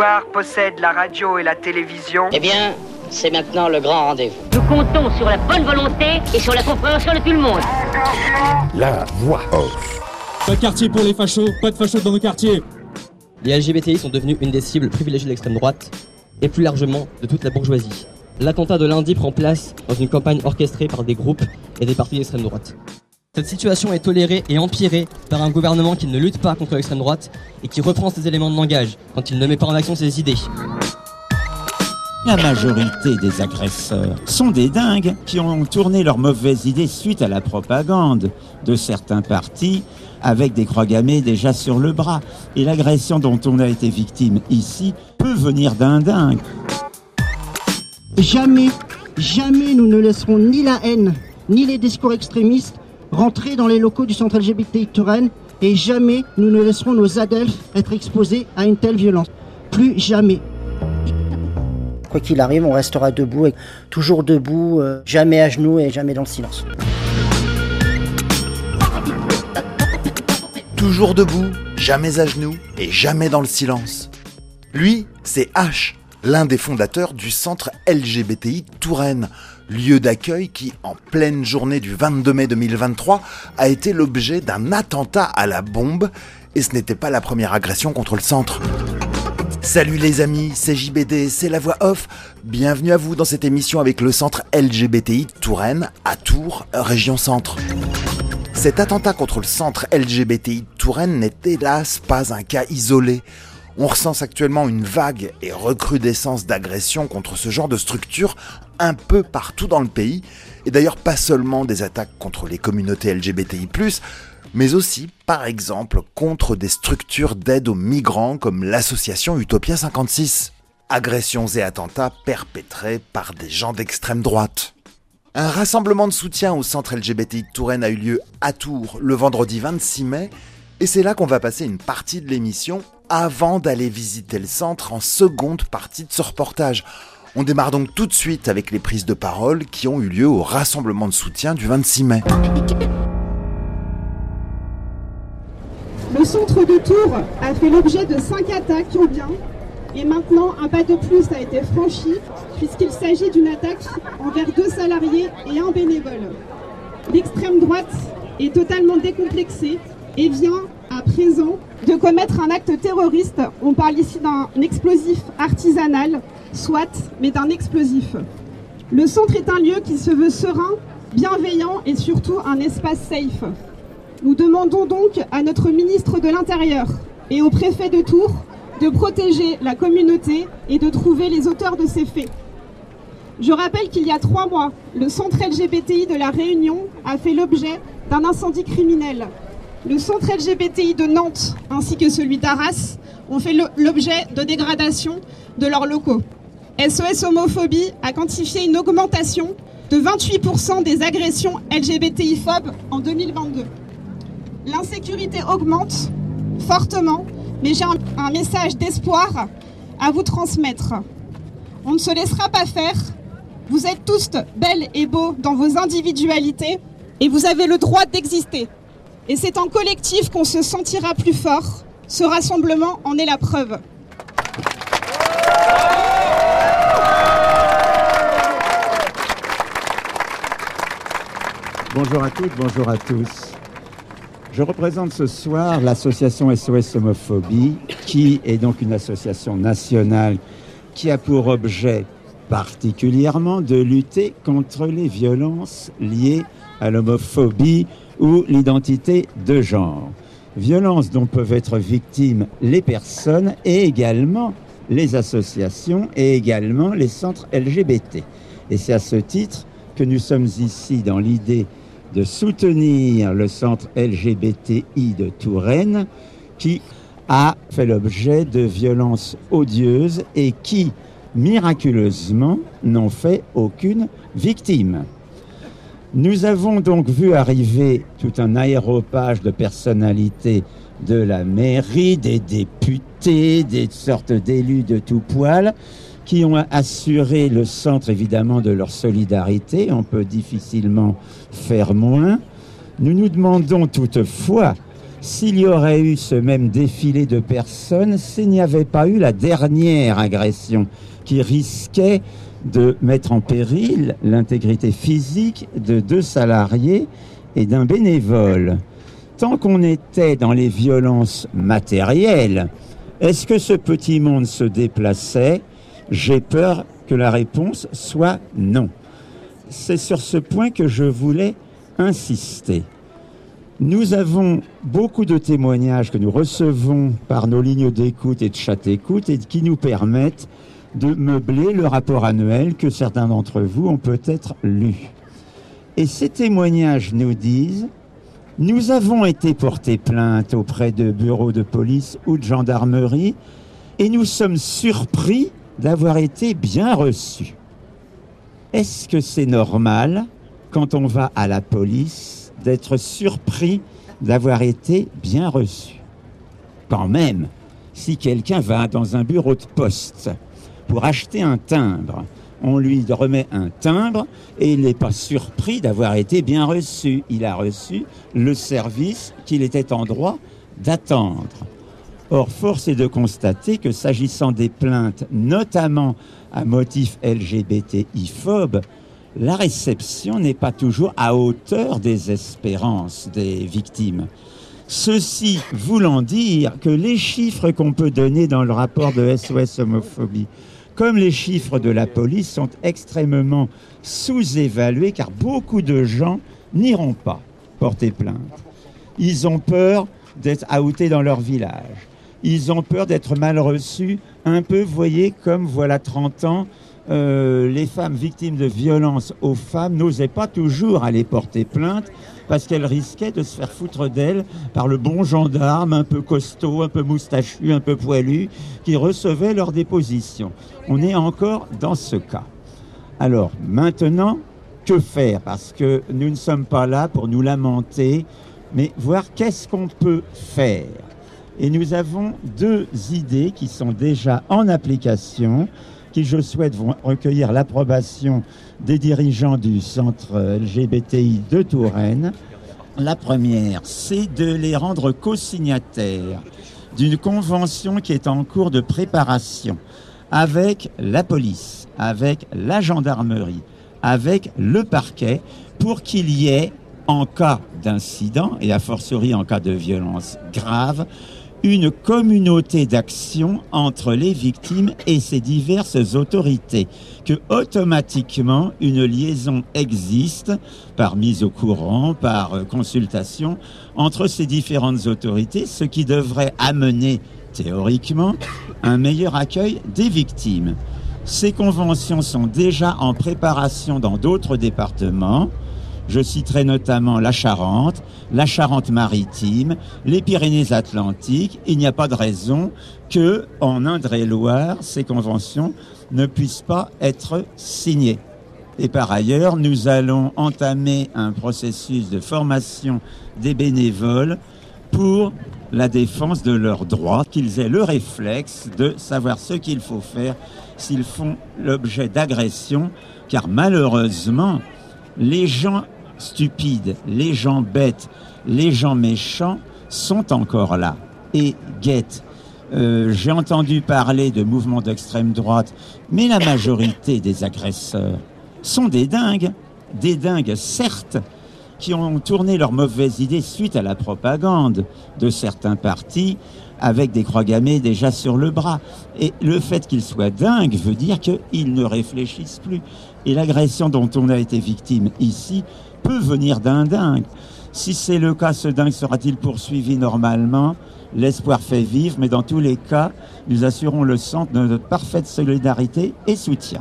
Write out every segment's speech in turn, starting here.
pouvoir possède la radio et la télévision. Eh bien, c'est maintenant le grand rendez-vous. Nous comptons sur la bonne volonté et sur la compréhension de tout le monde. La voix off. Pas de quartier pour les fachos, pas de fachos dans nos quartiers. Les LGBTI sont devenus une des cibles privilégiées de l'extrême droite et plus largement de toute la bourgeoisie. L'attentat de lundi prend place dans une campagne orchestrée par des groupes et des partis d'extrême droite. Cette situation est tolérée et empirée par un gouvernement qui ne lutte pas contre l'extrême droite et qui reprend ses éléments de langage quand il ne met pas en action ses idées. La majorité des agresseurs sont des dingues qui ont tourné leurs mauvaises idées suite à la propagande de certains partis avec des croix gammées déjà sur le bras. Et l'agression dont on a été victime ici peut venir d'un dingue. Jamais nous ne laisserons ni la haine, ni les discours extrémistes rentrer dans les locaux du centre LGBTI Touraine et jamais nous ne laisserons nos adelphes être exposés à une telle violence. Plus jamais. Quoi qu'il arrive, on restera debout, et toujours debout, jamais à genoux et jamais dans le silence. Toujours debout, jamais à genoux et jamais dans le silence. Lui, c'est H, l'un des fondateurs du centre LGBTI Touraine, lieu d'accueil qui, en pleine journée du 22 mai 2023, a été l'objet d'un attentat à la bombe, et ce n'était pas la première agression contre le centre. Salut les amis, c'est JBD, c'est la voix off. Bienvenue à vous dans cette émission avec le centre LGBTI Touraine à Tours, région centre. Cet attentat contre le centre LGBTI Touraine n'est hélas pas un cas isolé. On recense actuellement une vague et recrudescence d'agressions contre ce genre de structure un peu partout dans le pays, et d'ailleurs pas seulement des attaques contre les communautés LGBTI+, mais aussi, par exemple, contre des structures d'aide aux migrants comme l'association Utopia 56. Agressions et attentats perpétrés par des gens d'extrême droite. Un rassemblement de soutien au centre LGBTI Touraine a eu lieu à Tours le vendredi 26 mai, et c'est là qu'on va passer une partie de l'émission avant d'aller visiter le centre en seconde partie de ce reportage. On démarre donc tout de suite avec les prises de parole qui ont eu lieu au rassemblement de soutien du 26 mai. Le centre de Tours a fait l'objet de 5 attaques au bien, et maintenant un pas de plus a été franchi puisqu'il s'agit d'une attaque envers 2 salariés et 1 bénévole. L'extrême droite est totalement décomplexée et vient à présent de commettre un acte terroriste. On parle ici d'un explosif artisanal, soit, mais d'un explosif. Le centre est un lieu qui se veut serein, bienveillant et surtout un espace safe. Nous demandons donc à notre ministre de l'Intérieur et au préfet de Tours de protéger la communauté et de trouver les auteurs de ces faits. Je rappelle qu'il y a 3 mois, le centre LGBTI de La Réunion a fait l'objet d'un incendie criminel. Le centre LGBTI de Nantes ainsi que celui d'Arras ont fait l'objet de dégradation de leurs locaux. SOS Homophobie a quantifié une augmentation de 28% des agressions LGBTI-phobes en 2022. L'insécurité augmente fortement, mais j'ai un message d'espoir à vous transmettre. On ne se laissera pas faire. Vous êtes tous belles et beaux dans vos individualités et vous avez le droit d'exister. Et c'est en collectif qu'on se sentira plus fort. Ce rassemblement en est la preuve. Bonjour à toutes, bonjour à tous. Je représente ce soir l'association SOS Homophobie, qui est donc une association nationale qui a pour objet particulièrement de lutter contre les violences liées à l'homophobie ou l'identité de genre. Violences dont peuvent être victimes les personnes et également les associations et également les centres LGBT. Et c'est à ce titre que nous sommes ici dans l'idée de soutenir le centre LGBTI de Touraine qui a fait l'objet de violences odieuses et qui, miraculeusement, n'ont fait aucune victime. Nous avons donc vu arriver tout un aéropage de personnalités de la mairie, des députés, des sortes d'élus de tout poil, qui ont assuré le centre évidemment de leur solidarité. On peut difficilement faire moins. Nous nous demandons toutefois s'il y aurait eu ce même défilé de personnes, s'il n'y avait pas eu la dernière agression qui risquait de mettre en péril l'intégrité physique de 2 salariés et d'un bénévole. Tant qu'on était dans les violences matérielles, est-ce que ce petit monde se déplaçait? J'ai peur que la réponse soit non. C'est sur ce point que je voulais insister. Nous avons beaucoup de témoignages que nous recevons par nos lignes d'écoute et de chat écoute et qui nous permettent de meubler le rapport annuel que certains d'entre vous ont peut-être lu. Et ces témoignages nous disent: nous avons été portés plainte auprès de bureaux de police ou de gendarmerie et nous sommes surpris d'avoir été bien reçus. Est-ce que c'est normal, quand on va à la police, d'être surpris d'avoir été bien reçu? Quand même, si quelqu'un va dans un bureau de poste pour acheter un timbre, on lui remet un timbre et il n'est pas surpris d'avoir été bien reçu. Il a reçu le service qu'il était en droit d'attendre. Or, force est de constater que s'agissant des plaintes, notamment à motif LGBTI-phobe, la réception n'est pas toujours à hauteur des espérances des victimes. Ceci voulant dire que les chiffres qu'on peut donner dans le rapport de SOS Homophobie, comme les chiffres de la police, sont extrêmement sous-évalués, car beaucoup de gens n'iront pas porter plainte. Ils ont peur d'être outés dans leur village. Ils ont peur d'être mal reçus, un peu, vous voyez, comme voilà 30 ans, les femmes victimes de violences aux femmes n'osaient pas toujours aller porter plainte parce qu'elles risquaient de se faire foutre d'elles par le bon gendarme, un peu costaud, un peu moustachu, un peu poilu, qui recevait leur déposition. On est encore dans ce cas. Alors, maintenant, que faire? Parce que nous ne sommes pas là pour nous lamenter, mais voir qu'est-ce qu'on peut faire. Et nous avons 2 idées qui sont déjà en application, qui, je souhaite, vont recueillir l'approbation des dirigeants du centre LGBTI de Touraine. La première, c'est de les rendre co-signataires d'une convention qui est en cours de préparation avec la police, avec la gendarmerie, avec le parquet, pour qu'il y ait, en cas d'incident, et a fortiori en cas de violence grave, une communauté d'action entre les victimes et ces diverses autorités, que automatiquement une liaison existe par mise au courant, par consultation entre ces différentes autorités, ce qui devrait amener théoriquement un meilleur accueil des victimes. Ces conventions sont déjà en préparation dans d'autres départements. Je citerai notamment la Charente-Maritime, les Pyrénées-Atlantiques. Il n'y a pas de raison que, en Indre-et-Loire, ces conventions ne puissent pas être signées. Et par ailleurs, nous allons entamer un processus de formation des bénévoles pour la défense de leurs droits, qu'ils aient le réflexe de savoir ce qu'il faut faire s'ils font l'objet d'agressions, car malheureusement, les gens stupides, les gens bêtes, les gens méchants sont encore là et guettent. J'ai entendu parler de mouvements d'extrême droite, mais la majorité des agresseurs sont des dingues certes, qui ont tourné leurs mauvaises idées suite à la propagande de certains partis avec des croix gammées déjà sur le bras. Et le fait qu'ils soient dingues veut dire qu'ils ne réfléchissent plus. Et l'agression dont on a été victime ici peut venir d'un dingue. Si c'est le cas, ce dingue sera-t-il poursuivi normalement? L'espoir fait vivre, mais dans tous les cas, nous assurons le centre de notre parfaite solidarité et soutien.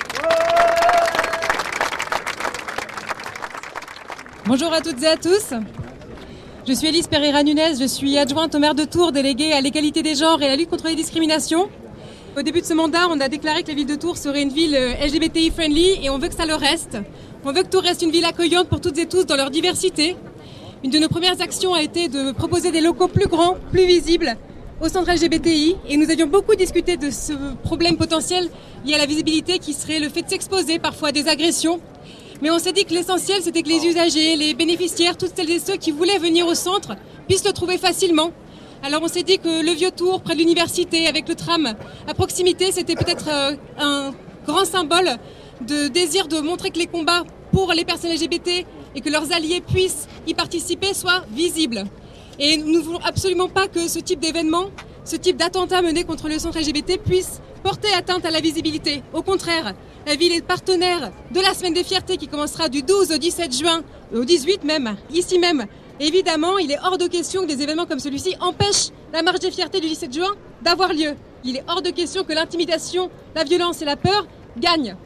Bonjour à toutes et à tous. Je suis Élise Pereira-Nunez, je suis adjointe au maire de Tours, déléguée à l'égalité des genres et à la lutte contre les discriminations. Au début de ce mandat, on a déclaré que la ville de Tours serait une ville LGBTI-friendly et on veut que ça le reste. On veut que Tours reste une ville accueillante pour toutes et tous dans leur diversité. Une de nos premières actions a été de proposer des locaux plus grands, plus visibles au centre LGBTI et nous avions beaucoup discuté de ce problème potentiel lié à la visibilité qui serait le fait de s'exposer parfois à des agressions. Mais on s'est dit que l'essentiel, c'était que les usagers, les bénéficiaires, toutes celles et ceux qui voulaient venir au centre puissent le trouver facilement. Alors on s'est dit que le Vieux-Tour, près de l'université, avec le tram à proximité, c'était peut-être un grand symbole de désir de montrer que les combats pour les personnes LGBT et que leurs alliés puissent y participer soient visibles. Et nous ne voulons absolument pas que ce type d'événement, ce type d'attentat mené contre le centre LGBT puisse porter atteinte à la visibilité. Au contraire, la ville est partenaire de la Semaine des Fiertés qui commencera du 12 au 17 juin, au 18 même, ici même. Évidemment, il est hors de question que des événements comme celui-ci empêchent la marche des fiertés du 17 juin d'avoir lieu. Il est hors de question que l'intimidation, la violence et la peur gagnent.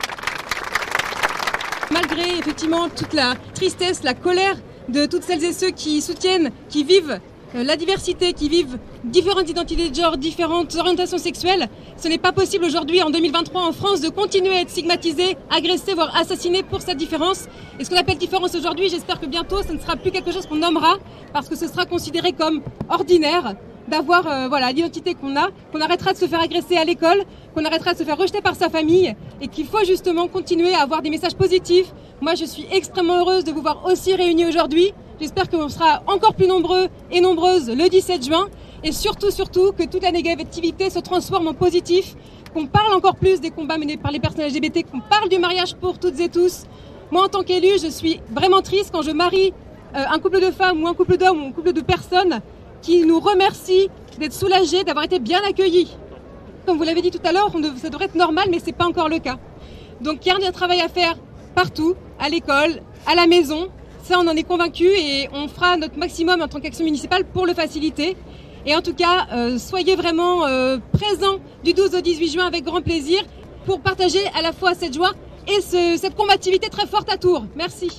Malgré effectivement toute la tristesse, la colère de toutes celles et ceux qui soutiennent, qui vivent la diversité, qui vivent différentes identités de genre, différentes orientations sexuelles, ce n'est pas possible aujourd'hui, en 2023, en France, de continuer à être stigmatisé, agressé, voire assassiné pour cette différence. Et ce qu'on appelle différence aujourd'hui, j'espère que bientôt, ce ne sera plus quelque chose qu'on nommera, parce que ce sera considéré comme ordinaire d'avoir l'identité qu'on a, qu'on arrêtera de se faire agresser à l'école, qu'on arrêtera de se faire rejeter par sa famille, et qu'il faut justement continuer à avoir des messages positifs. Moi, je suis extrêmement heureuse de vous voir aussi réunis aujourd'hui. J'espère qu'on sera encore plus nombreux et nombreuses le 17 juin. Et surtout, que toute la négativité se transforme en positif, qu'on parle encore plus des combats menés par les personnes LGBT, qu'on parle du mariage pour toutes et tous. Moi, en tant qu'élue, je suis vraiment triste quand je marie un couple de femmes ou un couple d'hommes ou un couple de personnes qui nous remercient d'être soulagés, d'avoir été bien accueillis. Comme vous l'avez dit tout à l'heure, ça devrait être normal, mais c'est pas encore le cas. Donc il y a un travail à faire partout, à l'école, à la maison. Ça, on en est convaincus et on fera notre maximum en tant qu'action municipale pour le faciliter. Et en tout cas, soyez vraiment présents du 12 au 18 juin avec grand plaisir pour partager à la fois cette joie et cette combativité très forte à Tours. Merci.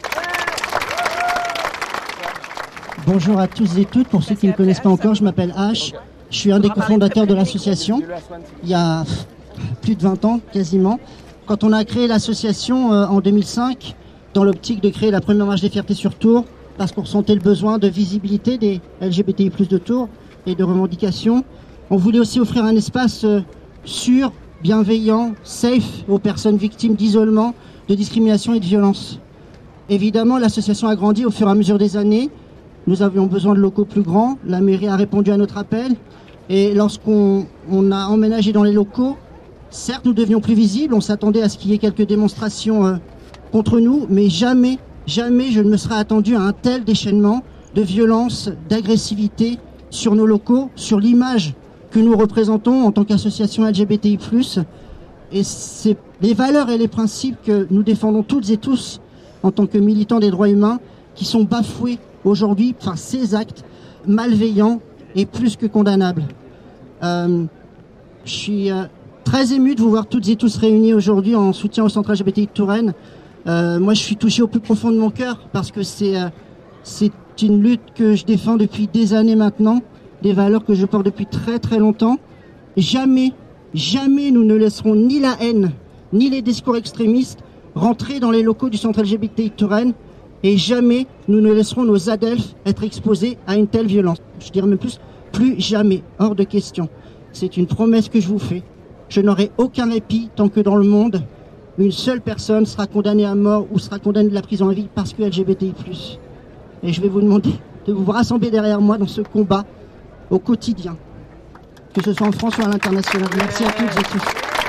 Bonjour à tous et toutes. Pour ceux qui ne me connaissent pas encore, je m'appelle H. Je suis un des cofondateurs de l'association. Il y a plus de 20 ans, quasiment. Quand on a créé l'association en 2005, dans l'optique de créer la première marche des fiertés sur Tours, parce qu'on ressentait le besoin de visibilité des LGBTI+ de Tours et de revendications. On voulait aussi offrir un espace sûr, bienveillant, safe aux personnes victimes d'isolement, de discrimination et de violence. Évidemment, l'association a grandi au fur et à mesure des années. Nous avions besoin de locaux plus grands. La mairie a répondu à notre appel. Et lorsqu'on a emménagé dans les locaux, certes, nous devions plus visibles. On s'attendait à ce qu'il y ait quelques démonstrations contre nous, mais jamais je ne me serais attendu à un tel déchaînement de violence, d'agressivité sur nos locaux, sur l'image que nous représentons en tant qu'association LGBTI+. Et c'est les valeurs et les principes que nous défendons toutes et tous en tant que militants des droits humains qui sont bafoués aujourd'hui par ces actes malveillants et plus que condamnables. Je suis très ému de vous voir toutes et tous réunis aujourd'hui en soutien au centre LGBTI de Touraine. Moi, je suis touché au plus profond de mon cœur parce que c'est une lutte que je défends depuis des années maintenant, des valeurs que je porte depuis très très longtemps. Jamais nous ne laisserons ni la haine, ni les discours extrémistes rentrer dans les locaux du centre LGBTI de Touraine et jamais nous ne laisserons nos adelphes être exposés à une telle violence. Je dirais même plus jamais, hors de question. C'est une promesse que je vous fais. Je n'aurai aucun répit tant que dans le monde, une seule personne sera condamnée à mort ou sera condamnée de la prison à vie parce que LGBTI+. Et je vais vous demander de vous rassembler derrière moi dans ce combat au quotidien, que ce soit en France ou à l'international. Merci à toutes et tous.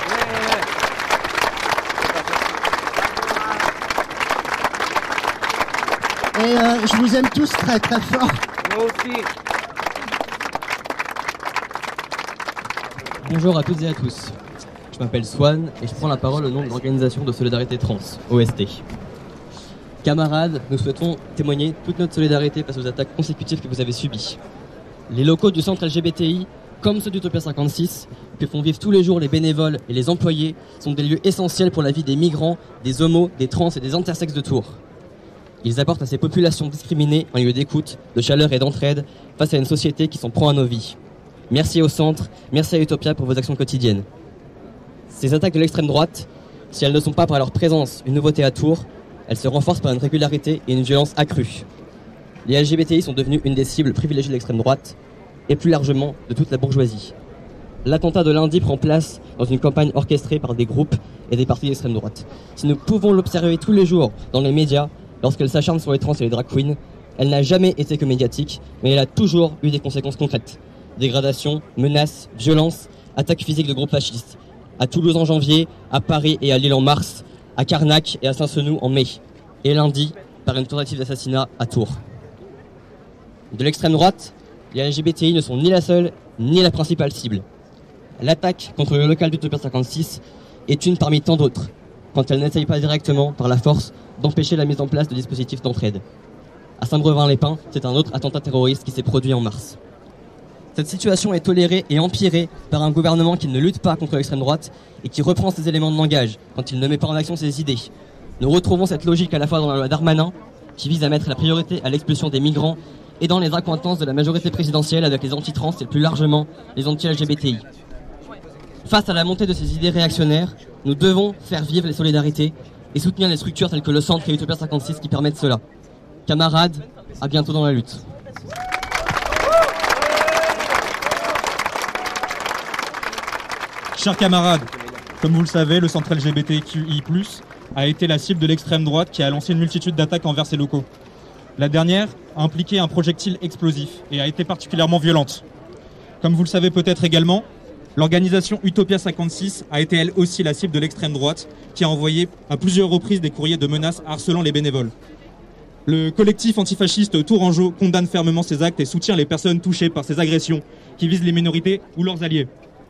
Et je vous aime tous très très fort. Moi aussi. Bonjour à toutes et à tous. Je m'appelle Swan et je prends la parole au nom de l'organisation de solidarité trans, OST. Camarades, nous souhaitons témoigner toute notre solidarité face aux attaques consécutives que vous avez subies. Les locaux du centre LGBTI, comme ceux d'Utopia 56, que font vivre tous les jours les bénévoles et les employés, sont des lieux essentiels pour la vie des migrants, des homos, des trans et des intersexes de Tours. Ils apportent à ces populations discriminées un lieu d'écoute, de chaleur et d'entraide face à une société qui s'en prend à nos vies. Merci au centre, merci à Utopia pour vos actions quotidiennes. Ces attaques de l'extrême droite, si elles ne sont pas par leur présence une nouveauté à Tours, elles se renforcent par une régularité et une violence accrue. Les LGBTI sont devenus une des cibles privilégiées de l'extrême droite et plus largement de toute la bourgeoisie. L'attentat de lundi prend place dans une campagne orchestrée par des groupes et des partis d'extrême droite. Si nous pouvons l'observer tous les jours dans les médias, lorsqu'elle s'acharne sur les trans et les drag queens, elle n'a jamais été que médiatique, mais elle a toujours eu des conséquences concrètes. Dégradation, menaces, violences, attaques physiques de groupes fascistes. À Toulouse en janvier, à Paris et à Lille en mars, à Carnac et à Saint-Senou en mai. Et lundi, par une tentative d'assassinat à Tours. De l'extrême droite, les LGBTI ne sont ni la seule, ni la principale cible. L'attaque contre le local d'Utopia 56 est une parmi tant d'autres, quand elle n'essaye pas directement, par la force, d'empêcher la mise en place de dispositifs d'entraide. À Saint-Brevin-les-Pins, c'est un autre attentat terroriste qui s'est produit en mars. Cette situation est tolérée et empirée par un gouvernement qui ne lutte pas contre l'extrême droite et qui reprend ses éléments de langage quand il ne met pas en action ses idées. Nous retrouvons cette logique à la fois dans la loi Darmanin, qui vise à mettre la priorité à l'expulsion des migrants, et dans les accointances de la majorité présidentielle avec les anti-trans et plus largement les anti-LGBTI. Face à la montée de ces idées réactionnaires, nous devons faire vivre les solidarités et soutenir les structures telles que le Centre et Utopia 56 qui permettent cela. Camarades, à bientôt dans la lutte. Chers camarades, comme vous le savez, le centre LGBTQI+, a été la cible de l'extrême droite qui a lancé une multitude d'attaques envers ses locaux. La dernière a impliqué un projectile explosif et a été particulièrement violente. Comme vous le savez peut-être également, l'organisation Utopia 56 a été elle aussi la cible de l'extrême droite qui a envoyé à plusieurs reprises des courriers de menaces harcelant les bénévoles. Le collectif antifasciste Tourangeau condamne fermement ces actes et soutient les personnes touchées par ces agressions qui visent les minorités ou leurs alliés.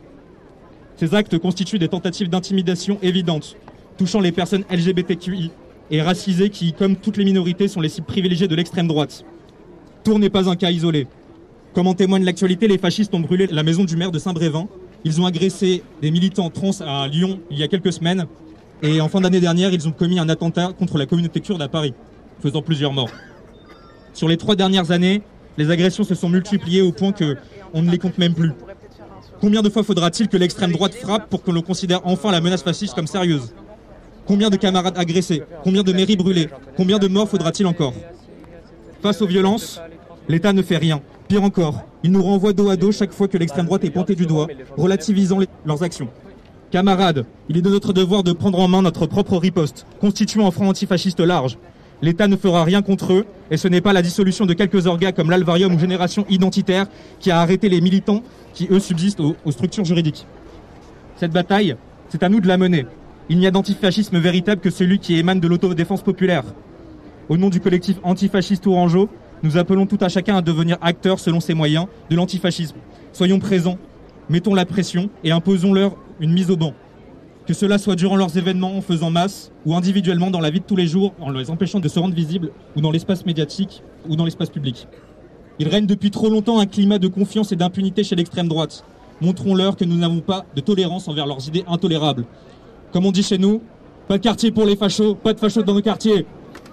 Ces actes constituent des tentatives d'intimidation évidentes, touchant les personnes LGBTQI et racisées qui, comme toutes les minorités, sont les cibles privilégiées de l'extrême droite. Tours n'est pas un cas isolé. Comme en témoigne l'actualité, les fascistes ont brûlé la maison du maire de Saint-Brévin. Ils ont agressé des militants trans à Lyon il y a quelques semaines. Et en fin d'année dernière, ils ont commis un attentat contre la communauté kurde à Paris, faisant plusieurs morts. Sur les 3 dernières années, les agressions se sont multipliées au point qu'on ne les compte même plus. Combien de fois faudra-t-il que l'extrême droite frappe pour que l'on considère enfin la menace fasciste comme sérieuse ? Combien de camarades agressés ? Combien de mairies brûlées ? Combien de morts faudra-t-il encore ? Face aux violences, l'État ne fait rien. Pire encore, il nous renvoie dos à dos chaque fois que l'extrême droite est pointée du doigt, relativisant leurs actions. Camarades, il est de notre devoir de prendre en main notre propre riposte, constituant un front antifasciste large. L'État ne fera rien contre eux, et ce n'est pas la dissolution de quelques orgas comme l'Alvarium ou Génération Identitaire qui a arrêté les militants qui, eux, subsistent aux structures juridiques. Cette bataille, c'est à nous de la mener. Il n'y a d'antifascisme véritable que celui qui émane de l'autodéfense populaire. Au nom du collectif antifasciste Tourangeau, nous appelons tout à chacun à devenir acteur selon ses moyens de l'antifascisme. Soyons présents, mettons la pression et imposons-leur une mise au banc. Que cela soit durant leurs événements en faisant masse ou individuellement dans la vie de tous les jours en les empêchant de se rendre visibles ou dans l'espace médiatique ou dans l'espace public. Il règne depuis trop longtemps un climat de confiance et d'impunité chez l'extrême droite. Montrons-leur que nous n'avons pas de tolérance envers leurs idées intolérables. Comme on dit chez nous, pas de quartier pour les fachos, pas de fachos dans nos quartiers.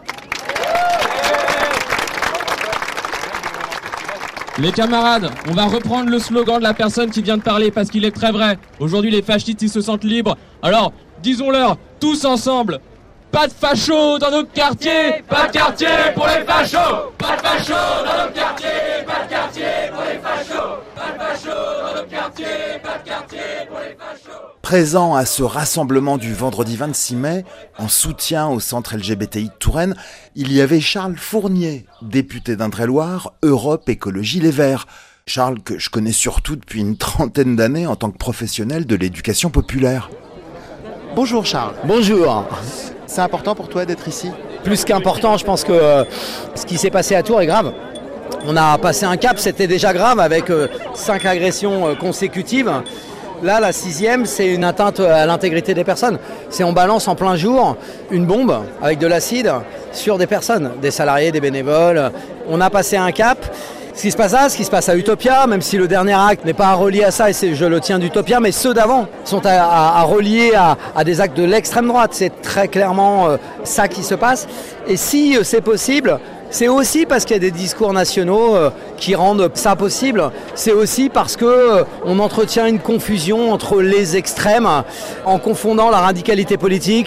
Les camarades, on va reprendre le slogan de la personne qui vient de parler parce qu'il est très vrai. Aujourd'hui, les fascistes, ils se sentent libres. Alors, disons-leur, tous ensemble, pas de fachos dans nos quartiers, pas de quartier pour les fachos, pas de fachos dans nos quartiers, pas de quartier pour les fachos, pas de fachos dans nos quartiers, pas de quartier pour les fachos. Présent à ce rassemblement du vendredi 26 mai, en soutien au centre LGBTI de Touraine, il y avait Charles Fournier, député d'Indre-et-Loire, Europe Écologie Les Verts. Charles, que je connais surtout depuis une 30aine d'années en tant que professionnel de l'éducation populaire. Bonjour Charles. Bonjour. C'est important pour toi d'être ici ? Plus qu'important, je pense que ce qui s'est passé à Tours est grave. On a passé un cap, c'était déjà grave avec 5 agressions consécutives. Là, la 6e, c'est une atteinte à l'intégrité des personnes. C'est on balance en plein jour une bombe avec de l'acide sur des personnes, des salariés, des bénévoles. On a passé un cap. Ce qui se passe là, ce qui se passe à Utopia, même si le dernier acte n'est pas à relier à ça, et je le tiens d'Utopia, mais ceux d'avant sont à relier à des actes de l'extrême droite. C'est très clairement ça qui se passe. Et si c'est possible, c'est aussi parce qu'il y a des discours nationaux qui rendent ça possible. C'est aussi parce qu'on entretient une confusion entre les extrêmes en confondant la radicalité politique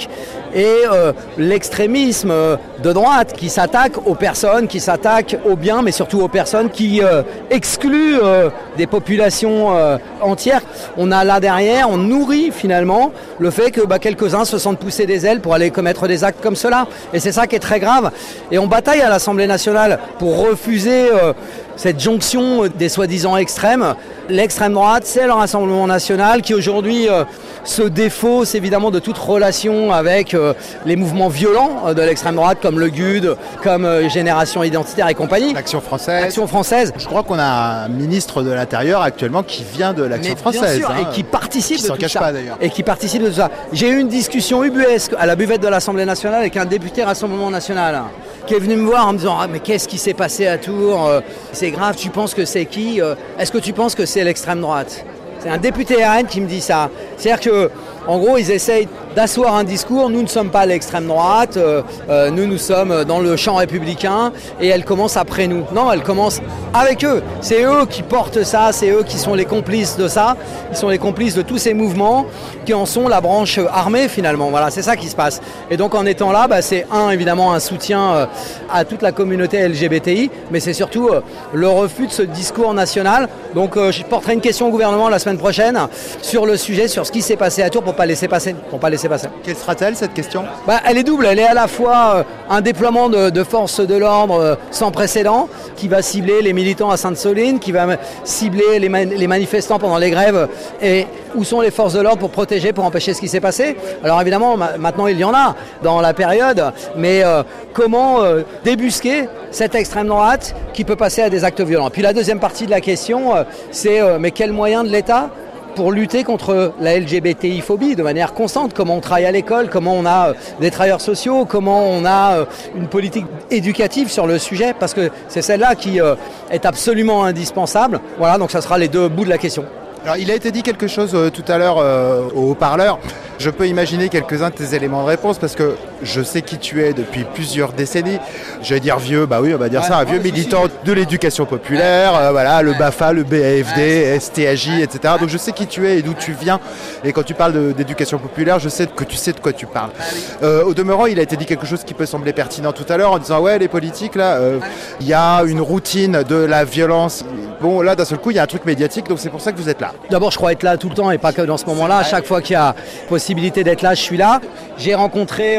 et l'extrémisme de droite qui s'attaque aux personnes, qui s'attaque aux biens, mais surtout aux personnes qui excluent des populations entières. On a là derrière, on nourrit finalement le fait que quelques-uns se sentent pousser des ailes pour aller commettre des actes comme cela. Et c'est ça qui est très grave. Et on bataille à l'Assemblée nationale pour refuser cette jonction des soi-disant extrêmes. L'extrême droite, c'est le Rassemblement national qui aujourd'hui se défausse évidemment de toute relation avec les mouvements violents de l'extrême droite comme le GUD, comme Génération Identitaire et compagnie. L'Action française. L'Action française. Je crois qu'on a un ministre de l'Intérieur actuellement qui vient de l'Action française. Bien sûr, et qui participe qui de s'en tout cache ça. pas d'ailleurs. Et qui participe de tout ça. J'ai eu une discussion ubuesque à la buvette de l'Assemblée nationale avec un député Rassemblement national qui est venu me voir en me disant mais qu'est-ce qui s'est passé à Tours, c'est grave, tu penses que c'est qui, est-ce que tu penses que c'est l'extrême droite? C'est un député RN qui me dit ça. C'est-à-dire que, en gros, ils essayent d'asseoir un discours. Nous ne sommes pas l'extrême droite, nous sommes dans le champ républicain et elle commence après nous. Non, elle commence avec eux. C'est eux qui portent ça, c'est eux qui sont les complices de ça. Ils sont les complices de tous ces mouvements qui en sont la branche armée finalement. Voilà, c'est ça qui se passe. Et donc en étant là, c'est évidemment un soutien à toute la communauté LGBTI, mais c'est surtout le refus de ce discours national. Donc je porterai une question au gouvernement la semaine prochaine sur le sujet, sur ce qui s'est passé à Tours pour pas laisser passer. Quelle sera-t-elle cette question? Elle est double, elle est à la fois un déploiement de forces de l'ordre sans précédent qui va cibler les militants à Sainte-Soline, qui va cibler les manifestants pendant les grèves et où sont les forces de l'ordre pour protéger, pour empêcher ce qui s'est passé. Alors évidemment maintenant il y en a dans la période, mais comment débusquer cette extrême droite qui peut passer à des actes violents. Puis la deuxième partie de la question c'est mais quels moyens de l'État pour lutter contre la LGBTI-phobie de manière constante, comment on travaille à l'école, comment on a des travailleurs sociaux, comment on a une politique éducative sur le sujet, parce que c'est celle-là qui est absolument indispensable. Voilà, donc ça sera les deux bouts de la question. Alors, il a été dit quelque chose tout à l'heure au haut-parleur. Je peux imaginer quelques-uns de tes éléments de réponse parce que je sais qui tu es depuis plusieurs décennies. Je vais dire vieux, oui, on va dire ça, un vieux militant de l'éducation populaire, voilà, le BAFA, le BAFD, STAJ, etc. Donc je sais qui tu es et d'où tu viens. Et quand tu parles d'éducation populaire, je sais que tu sais de quoi tu parles. Au demeurant, il a été dit quelque chose qui peut sembler pertinent tout à l'heure en disant ouais, les politiques, là, il y a une routine de la violence. Bon, là, d'un seul coup, il y a un truc médiatique, donc c'est pour ça que vous êtes là. D'abord, je crois être là tout le temps et pas que dans ce moment-là. À chaque fois qu'il y a possibilité d'être là, je suis là. J'ai rencontré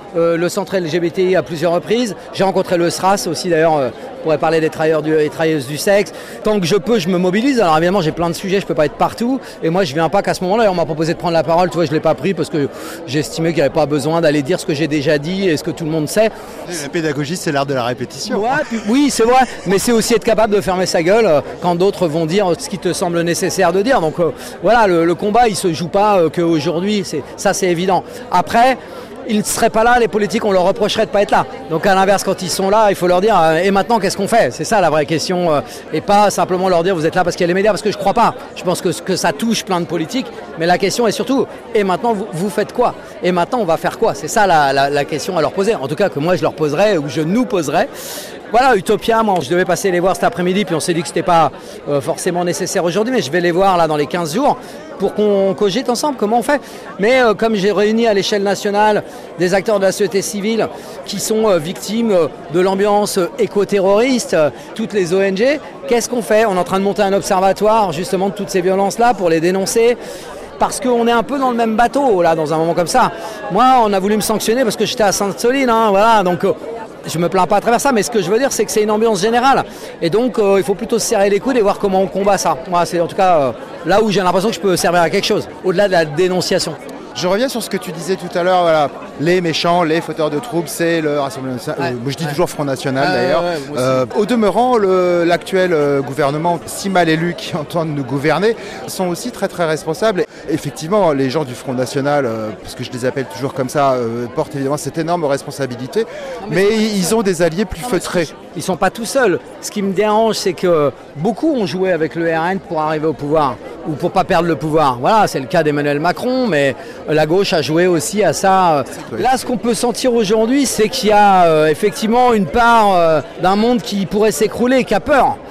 le centre LGBTI à plusieurs reprises. J'ai rencontré le SRAS aussi, d'ailleurs, on pourrait parler des travailleurs et travailleuses du sexe. Tant que je peux, je me mobilise. Alors évidemment, j'ai plein de sujets, je peux pas être partout. Et moi, je viens pas qu'à ce moment-là. Et on m'a proposé de prendre la parole. Tu vois, je l'ai pas pris parce que j'estimais qu'il n'y avait pas besoin d'aller dire ce que j'ai déjà dit et ce que tout le monde sait. La pédagogie, c'est l'art de la répétition. Ouais, oui, c'est vrai. Mais c'est aussi être capable de fermer sa gueule quand d'autres vont dire ce qui te semble nécessaire de dire. Donc voilà, le combat, il se joue pas qu'aujourd'hui. Ça, c'est évident. Après, ils ne seraient pas là, les politiques, on leur reprocherait de ne pas être là. Donc à l'inverse, quand ils sont là, il faut leur dire et maintenant qu'est-ce qu'on fait? C'est ça la vraie question, et pas simplement leur dire vous êtes là parce qu'il y a les médias, parce que je crois pas. Je pense que ça touche plein de politiques, mais la question est surtout et maintenant vous faites quoi? Et maintenant on va faire quoi? C'est ça la question à leur poser, en tout cas que moi je leur poserais ou je nous poserais. Voilà, Utopia, moi je devais passer les voir cet après-midi, puis on s'est dit que c'était pas forcément nécessaire aujourd'hui, mais je vais les voir là dans les 15 jours pour qu'on cogite ensemble comment on fait. Mais comme j'ai réuni à l'échelle nationale des acteurs de la société civile qui sont victimes de l'ambiance éco-terroriste, toutes les ONG, qu'est-ce qu'on fait? On est en train de monter un observatoire justement de toutes ces violences-là pour les dénoncer. Parce qu'on est un peu dans le même bateau là dans un moment comme ça. Moi, on a voulu me sanctionner parce que j'étais à Sainte-Soline, voilà, donc je me plains pas à travers ça, mais ce que je veux dire, c'est que c'est une ambiance générale. Et donc, il faut plutôt se serrer les coudes et voir comment on combat ça. Moi, c'est en tout cas là où j'ai l'impression que je peux servir à quelque chose, au-delà de la dénonciation. Je reviens sur ce que tu disais tout à l'heure, voilà, les méchants, les fauteurs de troubles, c'est le Rassemblement national. Moi, je dis toujours Front National d'ailleurs. Au demeurant, l'actuel gouvernement, si mal élu qui entendent nous gouverner, sont aussi très très responsables. Effectivement, les gens du Front National, parce que je les appelle toujours comme ça, portent évidemment cette énorme responsabilité, mais ils ont des alliés plus feutrés. Ils ne sont pas tout seuls. Ce qui me dérange, c'est que beaucoup ont joué avec le RN pour arriver au pouvoir, ou pour ne pas perdre le pouvoir. Voilà, c'est le cas d'Emmanuel Macron, mais la gauche a joué aussi à ça. Là, ce qu'on peut sentir aujourd'hui, c'est qu'il y a effectivement une part d'un monde qui pourrait s'écrouler, qui a peur.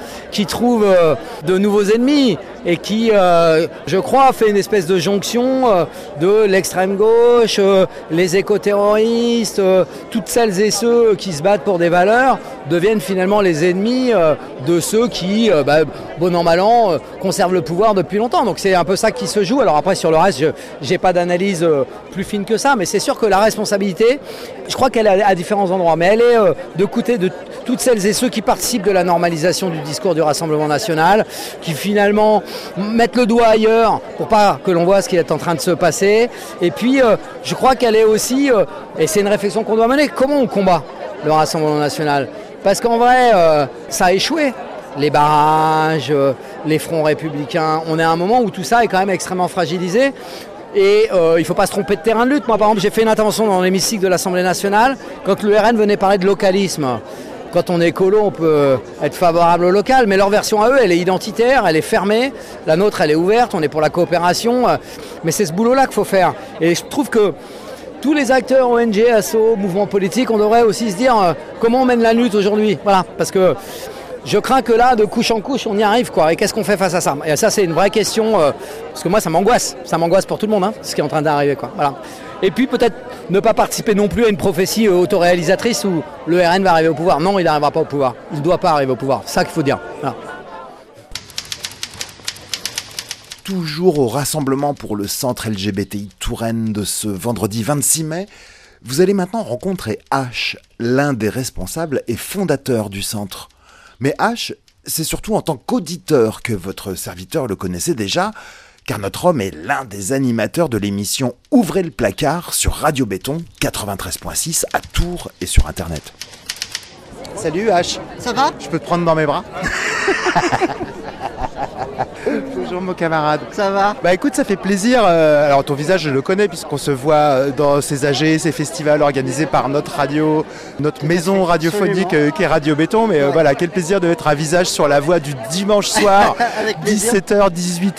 qui trouve de nouveaux ennemis et qui, je crois, fait une espèce de jonction de l'extrême gauche, les éco-terroristes, toutes celles et ceux qui se battent pour des valeurs deviennent finalement les ennemis de ceux qui, bon an mal an, conservent le pouvoir depuis longtemps. Donc c'est un peu ça qui se joue. Alors après sur le reste, je n'ai pas d'analyse plus fine que ça, mais c'est sûr que la responsabilité, je crois qu'elle est à différents endroits, mais elle est de côté de toutes celles et ceux qui participent de la normalisation du discours du Rassemblement national, qui finalement mettent le doigt ailleurs pour pas que l'on voit ce qui est en train de se passer. Et puis je crois qu'elle est aussi, et c'est une réflexion qu'on doit mener, comment on combat le Rassemblement national? Parce qu'en vrai, ça a échoué. Les barrages, les fronts républicains, on est à un moment où tout ça est quand même extrêmement fragilisé. Et il ne faut pas se tromper de terrain de lutte. Moi, par exemple, j'ai fait une intervention dans l'hémicycle de l'Assemblée nationale quand le RN venait parler de localisme. Quand on est écolo, on peut être favorable au local, mais leur version à eux, elle est identitaire, elle est fermée. La nôtre, elle est ouverte, on est pour la coopération. Mais c'est ce boulot-là qu'il faut faire. Et je trouve que tous les acteurs, ONG, assos, mouvements politiques, on devrait aussi se dire comment on mène la lutte aujourd'hui. Voilà, parce que je crains que là, de couche en couche, on y arrive, quoi. Et qu'est-ce qu'on fait face à ça? Et ça, c'est une vraie question, parce que moi, ça m'angoisse. Ça m'angoisse pour tout le monde, hein, ce qui est en train d'arriver, quoi. Voilà. Et puis, peut-être ne pas participer non plus à une prophétie autoréalisatrice où le RN va arriver au pouvoir. Non, il n'arrivera pas au pouvoir. Il ne doit pas arriver au pouvoir. C'est ça qu'il faut dire. Voilà. Toujours au rassemblement pour le centre LGBTI Touraine de ce vendredi 26 mai, vous allez maintenant rencontrer H, l'un des responsables et fondateurs du centre. Mais H, c'est surtout en tant qu'auditeur que votre serviteur le connaissait déjà, car notre homme est l'un des animateurs de l'émission Ouvrez le placard sur Radio Béton 93.6 à Tours et sur Internet. Salut H. Ça va? Je peux te prendre dans mes bras? Bonjour mon camarade. Ça va? Bah écoute, ça fait plaisir. Alors ton visage, je le connais puisqu'on se voit dans ces AG, ces festivals organisés par notre radio, notre maison radiophonique qui est Radio Béton. Mais voilà, quel plaisir de mettre un visage sur la voix du dimanche soir, 17h,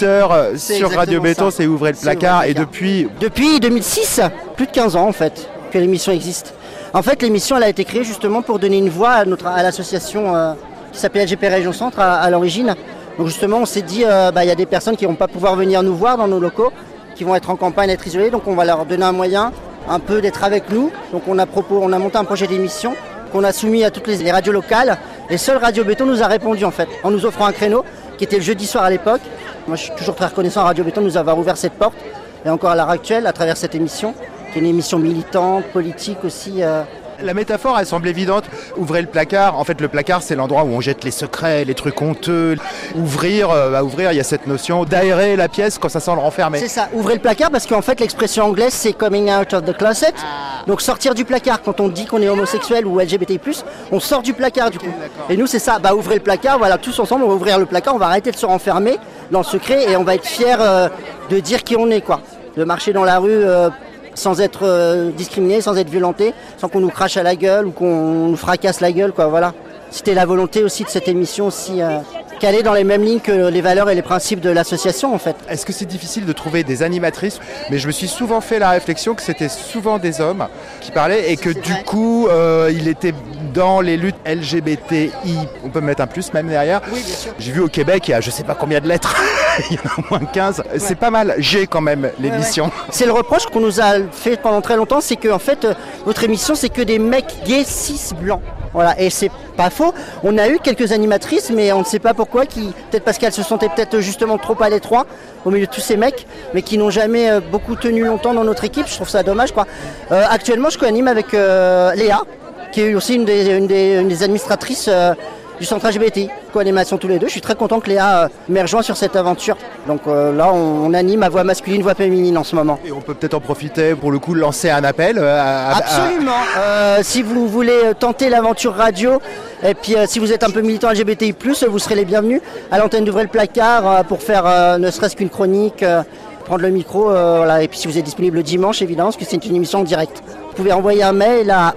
18h sur Radio Béton, c'est Ouvrez le placard. Et depuis 2006, plus de 15 ans en fait, que l'émission existe. En fait, l'émission, elle a été créée justement pour donner une voix à l'association qui s'appelle LGP Région Centre à l'origine. Donc justement, on s'est dit, y a des personnes qui ne vont pas pouvoir venir nous voir dans nos locaux, qui vont être en campagne, être isolées. Donc on va leur donner un moyen un peu d'être avec nous. Donc on a monté un projet d'émission qu'on a soumis à toutes les radios locales. Et seul Radio Béton nous a répondu en fait, en nous offrant un créneau qui était le jeudi soir à l'époque. Moi je suis toujours très reconnaissant à Radio Béton de nous avoir ouvert cette porte. Et encore à l'heure actuelle, à travers cette émission, qui est une émission militante, politique aussi. La métaphore, elle semble évidente. Ouvrez le placard. En fait, le placard, c'est l'endroit où on jette les secrets, les trucs honteux. Ouvrir, il y a cette notion d'aérer la pièce quand ça sent le renfermer. C'est ça, ouvrez le placard, parce qu'en fait, l'expression anglaise, c'est coming out of the closet. Donc sortir du placard, quand on dit qu'on est homosexuel ou LGBTI+, on sort du placard du coup. Et nous, c'est ça, ouvrez le placard, voilà, tous ensemble, on va ouvrir le placard, on va arrêter de se renfermer dans le secret et on va être fiers de dire qui on est, quoi. De marcher dans la rue sans être discriminé, sans être violenté, sans qu'on nous crache à la gueule ou qu'on nous fracasse la gueule, quoi, voilà. C'était la volonté aussi de cette émission aussi, qu'elle est dans les mêmes lignes que les valeurs et les principes de l'association en fait. Est-ce que c'est difficile de trouver des animatrices? Mais je me suis souvent fait la réflexion que c'était souvent des hommes qui parlaient et que du coup, il était dans les luttes LGBTI, on peut mettre un plus même derrière. Oui, bien sûr. J'ai vu au Québec, il y a je sais pas combien de lettres, il y en a au moins 15. Ouais. C'est pas mal, j'ai quand même l'émission. Ouais. C'est le reproche qu'on nous a fait pendant très longtemps, c'est que en fait, votre émission, c'est que des mecs gays cis blancs. Voilà, et c'est pas faux. On a eu quelques animatrices, mais on ne sait pas pourquoi, peut-être parce qu'elles se sentaient peut-être justement trop à l'étroit au milieu de tous ces mecs, mais qui n'ont jamais beaucoup tenu longtemps dans notre équipe. Je trouve ça dommage, quoi. Actuellement, je co-anime avec Léa, qui est aussi une des administratrices du centre LGBTI, co-animation tous les deux. Je suis très content que Léa m'ait rejoint sur cette aventure. Donc là, on anime à voix masculine, voix féminine en ce moment. Et on peut peut-être en profiter pour le coup de lancer un appel. Absolument. Si vous voulez tenter l'aventure radio, et puis si vous êtes un peu militant LGBTI+, vous serez les bienvenus à l'antenne d'Ouvrez le placard pour faire ne serait-ce qu'une chronique, prendre le micro. Voilà. Et puis si vous êtes disponible le dimanche, évidemment, parce que c'est une émission en direct. Vous pouvvais envoyer un mail à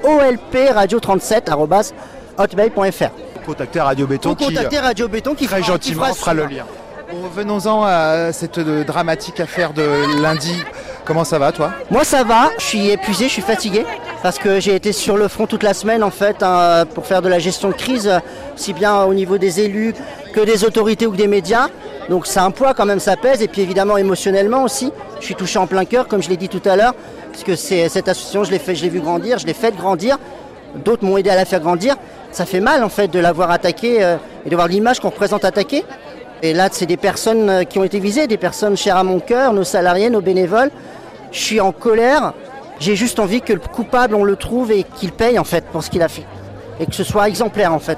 olpradio37@hotmail.fr. Contacter Radio Béton qui très gentiment fera le lien. Bon, venons-en à cette dramatique affaire de lundi. Comment ça va, toi? Moi, ça va. Je suis épuisé, je suis fatigué. parce que j'ai été sur le front toute la semaine en fait pour faire de la gestion de crise, aussi bien au niveau des élus que des autorités ou que des médias. Donc c'est un poids quand même, ça pèse, et puis évidemment émotionnellement aussi. Je suis touché en plein cœur, comme je l'ai dit tout à l'heure, parce que cette association, je l'ai vu grandir, je l'ai fait grandir. D'autres m'ont aidé à la faire grandir. Ça fait mal en fait de l'avoir attaquée et de voir l'image qu'on représente attaquée. Et là, c'est des personnes qui ont été visées, des personnes chères à mon cœur, nos salariés, nos bénévoles. Je suis en colère. J'ai juste envie que le coupable, on le trouve et qu'il paye en fait pour ce qu'il a fait. Et que ce soit exemplaire en fait.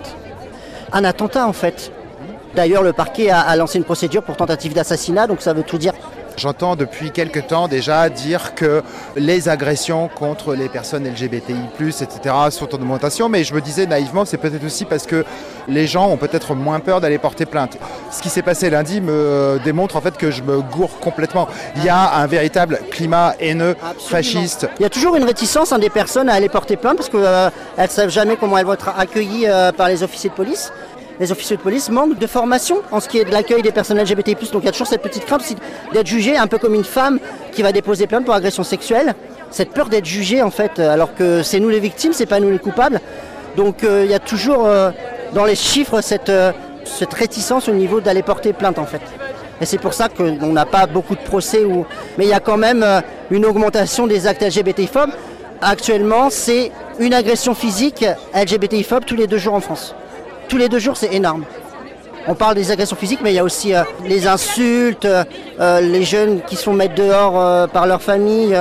Un attentat en fait. D'ailleurs, le parquet a lancé une procédure pour tentative d'assassinat, donc ça veut tout dire. J'entends depuis quelques temps déjà dire que les agressions contre les personnes LGBTI+, etc. sont en augmentation, mais je me disais naïvement, c'est peut-être aussi parce que les gens ont peut-être moins peur d'aller porter plainte. Ce qui s'est passé lundi me démontre en fait que je me gourre complètement. Il y a un véritable climat haineux, fasciste. Il y a toujours une réticence des personnes à aller porter plainte parce qu'elles ne savent jamais comment elles vont être accueillies par les officiers de police. Les officiers de police manquent de formation en ce qui est de l'accueil des personnes LGBTI+. Donc il y a toujours cette petite crainte aussi d'être jugée un peu comme une femme qui va déposer plainte pour agression sexuelle. Cette peur d'être jugée en fait, alors que c'est nous les victimes, c'est pas nous les coupables. Donc il y a toujours dans les chiffres cette réticence au niveau d'aller porter plainte en fait. Et c'est pour ça qu'on n'a pas beaucoup de procès, mais il y a quand même une augmentation des actes LGBTI-phobes. Actuellement, c'est une agression physique LGBTI-phobe tous les 2 jours en France. Tous les 2 jours, c'est énorme. On parle des agressions physiques, mais il y a aussi les insultes, les jeunes qui se font mettre dehors par leur famille,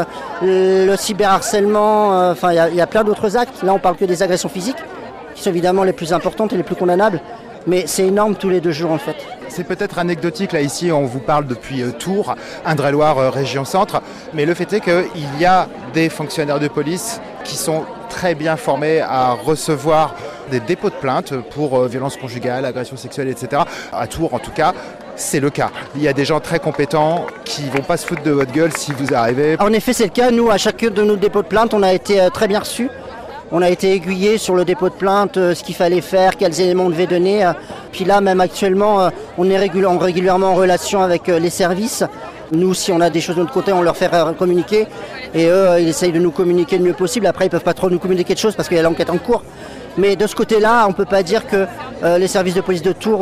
le cyberharcèlement, enfin il y a plein d'autres actes. Là, on parle que des agressions physiques, qui sont évidemment les plus importantes et les plus condamnables. Mais c'est énorme tous les 2 jours en fait. C'est peut-être anecdotique, là ici on vous parle depuis Tours, Indre-et-Loire, région centre, mais le fait est qu'il y a des fonctionnaires de police qui sont très bien formés à recevoir des dépôts de plainte pour violences conjugales, agressions sexuelles, etc. À Tours en tout cas, c'est le cas. Il y a des gens très compétents qui ne vont pas se foutre de votre gueule si vous arrivez. En effet c'est le cas, nous à chacun de nos dépôts de plainte on a été très bien reçus. On a été aiguillés sur le dépôt de plainte, ce qu'il fallait faire, quels éléments on devait donner. Puis là, même actuellement, on est régulièrement en relation avec les services. Nous, si on a des choses de notre côté, on leur fait communiquer. Et eux, ils essayent de nous communiquer le mieux possible. Après, ils ne peuvent pas trop nous communiquer de choses parce qu'il y a l'enquête en cours. Mais de ce côté-là, on ne peut pas dire que les services de police de Tours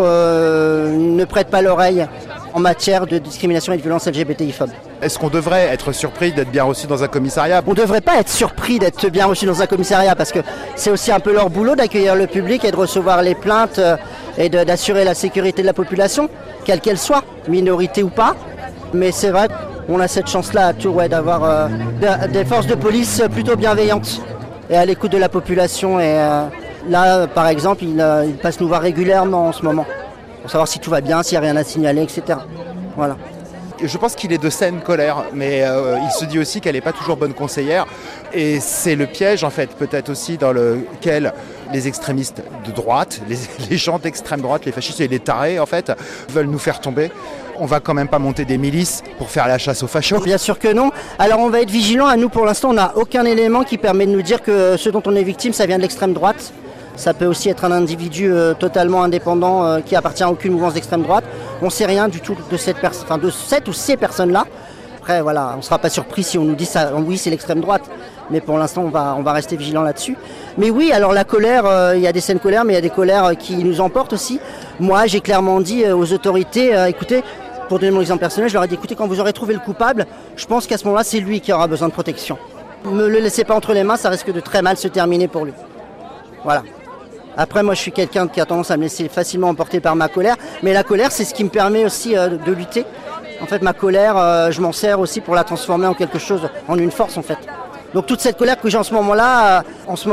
ne prêtent pas l'oreille en matière de discrimination et de violence LGBTI-phobe. Est-ce qu'on devrait être surpris d'être bien reçu dans un commissariat ? On ne devrait pas être surpris d'être bien reçu dans un commissariat parce que c'est aussi un peu leur boulot d'accueillir le public et de recevoir les plaintes et d'assurer la sécurité de la population, quelle qu'elle soit, minorité ou pas. Mais c'est vrai qu'on a cette chance-là à Tours d'avoir des forces de police plutôt bienveillantes et à l'écoute de la population. Et là, par exemple, ils passent nous voir régulièrement en ce moment pour savoir si tout va bien, s'il n'y a rien à signaler, etc. Voilà. Je pense qu'il est de saine colère, mais il se dit aussi qu'elle n'est pas toujours bonne conseillère. Et c'est le piège, en fait, peut-être aussi dans lequel les extrémistes de droite, les gens d'extrême droite, les fascistes et les tarés, en fait, veulent nous faire tomber. On va quand même pas monter des milices pour faire la chasse aux fachos. Bien sûr que non. Alors on va être vigilants. À nous, pour l'instant, on n'a aucun élément qui permet de nous dire que ce dont on est victime, ça vient de l'extrême droite. Ça peut aussi être un individu totalement indépendant qui appartient à aucune mouvance d'extrême droite. On ne sait rien du tout de cette ou ces personnes-là. Après, voilà, on ne sera pas surpris si on nous dit ça. Oui, c'est l'extrême droite. Mais pour l'instant, on va rester vigilant là-dessus. Mais oui, alors la colère, il y a des scènes colères, mais il y a des colères qui nous emportent aussi. Moi, j'ai clairement dit aux autorités, écoutez, pour donner mon exemple personnel, je leur ai dit, écoutez, quand vous aurez trouvé le coupable, je pense qu'à ce moment-là, c'est lui qui aura besoin de protection. Ne le laissez pas entre les mains, ça risque de très mal se terminer pour lui. Voilà. Après, moi, je suis quelqu'un qui a tendance à me laisser facilement emporter par ma colère. Mais la colère, c'est ce qui me permet aussi de lutter. En fait, ma colère, je m'en sers aussi pour la transformer en quelque chose, en une force, en fait. Donc, toute cette colère que j'ai en ce moment-là,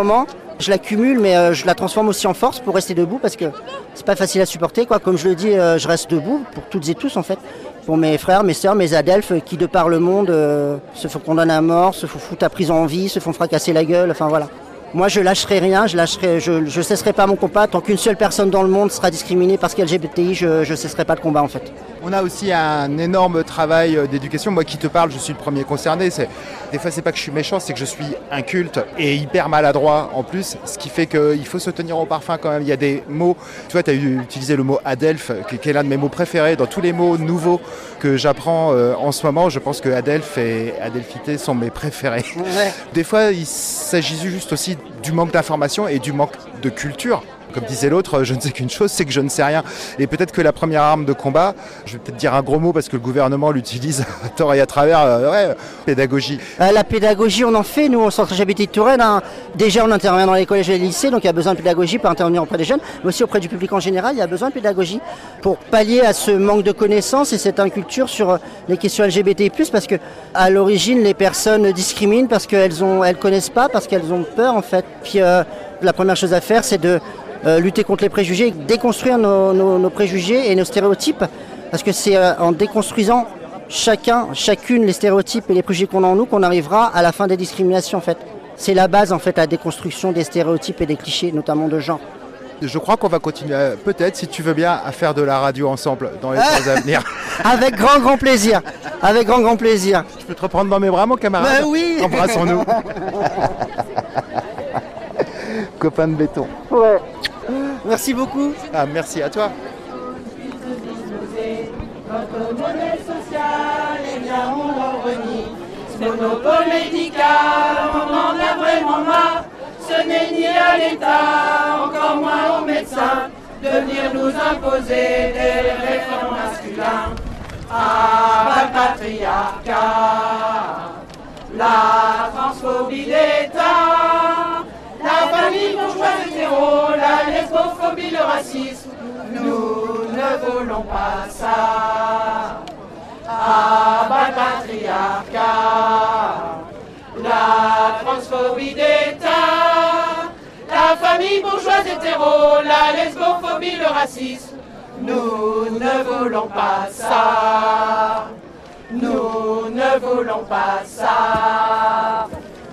je l'accumule, mais je la transforme aussi en force pour rester debout parce que c'est pas facile à supporter, quoi. Comme je le dis, je reste debout pour toutes et tous, en fait. Pour mes frères, mes sœurs, mes adelphes qui, de par le monde, se font condamner à mort, se font foutre à prison en vie, se font fracasser la gueule, enfin voilà. Moi, je lâcherai rien, je cesserai pas mon combat. Tant qu'une seule personne dans le monde sera discriminée parce qu'elle est LGBTI, je cesserai pas le combat en fait. On a aussi un énorme travail d'éducation. Moi qui te parle, je suis le premier concerné. Des fois, c'est pas que je suis méchant, c'est que je suis inculte et hyper maladroit en plus. Ce qui fait qu'il faut se tenir au parfum quand même. Il y a des mots. Tu vois, tu as utilisé le mot adelph, qui est l'un de mes mots préférés. Dans tous les mots nouveaux que j'apprends en ce moment, je pense que adelph et adelphité sont mes préférés. Ouais. Des fois, il s'agit juste aussi du manque d'information et du manque de culture. Comme disait l'autre, je ne sais qu'une chose, c'est que je ne sais rien. Et peut-être que la première arme de combat, je vais peut-être dire un gros mot parce que le gouvernement l'utilise à tort et à travers, pédagogie. La pédagogie, on en fait, nous, au centre LGBT Touraine. Déjà, on intervient dans les collèges et les lycées, donc il y a besoin de pédagogie pour intervenir auprès des jeunes, mais aussi auprès du public en général, il y a besoin de pédagogie pour pallier à ce manque de connaissances et cette inculture sur les questions LGBT+, parce que à l'origine, les personnes discriminent parce qu'elles connaissent pas, parce qu'elles ont peur, en fait. Puis la première chose à faire, c'est de lutter contre les préjugés, déconstruire nos préjugés et nos stéréotypes, parce que c'est en déconstruisant chacune les stéréotypes et les préjugés qu'on a en nous qu'on arrivera à la fin des discriminations en fait. C'est la base en fait, la déconstruction des stéréotypes et des clichés, notamment de genre. Je crois qu'on va continuer, peut-être, si tu veux bien, à faire de la radio ensemble dans les temps à venir. Avec grand plaisir. Avec grand plaisir. Je peux te reprendre dans mes bras, mon camarade? Bah oui. Embrassons-nous. Copain de béton. Ouais. Merci beaucoup. Ah, merci à toi. Notre modèle social, eh bien on le renie. Ce monopole médical, on en a vraiment marre. Ce n'est ni à l'État, encore moins aux médecins, de venir nous imposer des réformes masculines. Ah, le patriarcat, la transphobie d'État, la famille bourgeoise hétéro, la lesbophobie, le racisme, nous ne voulons pas ça. Ah, le patriarcat, la transphobie d'État, la famille bourgeoise hétéro, la lesbophobie, le racisme, nous ne voulons pas ça. Nous ne voulons pas ça.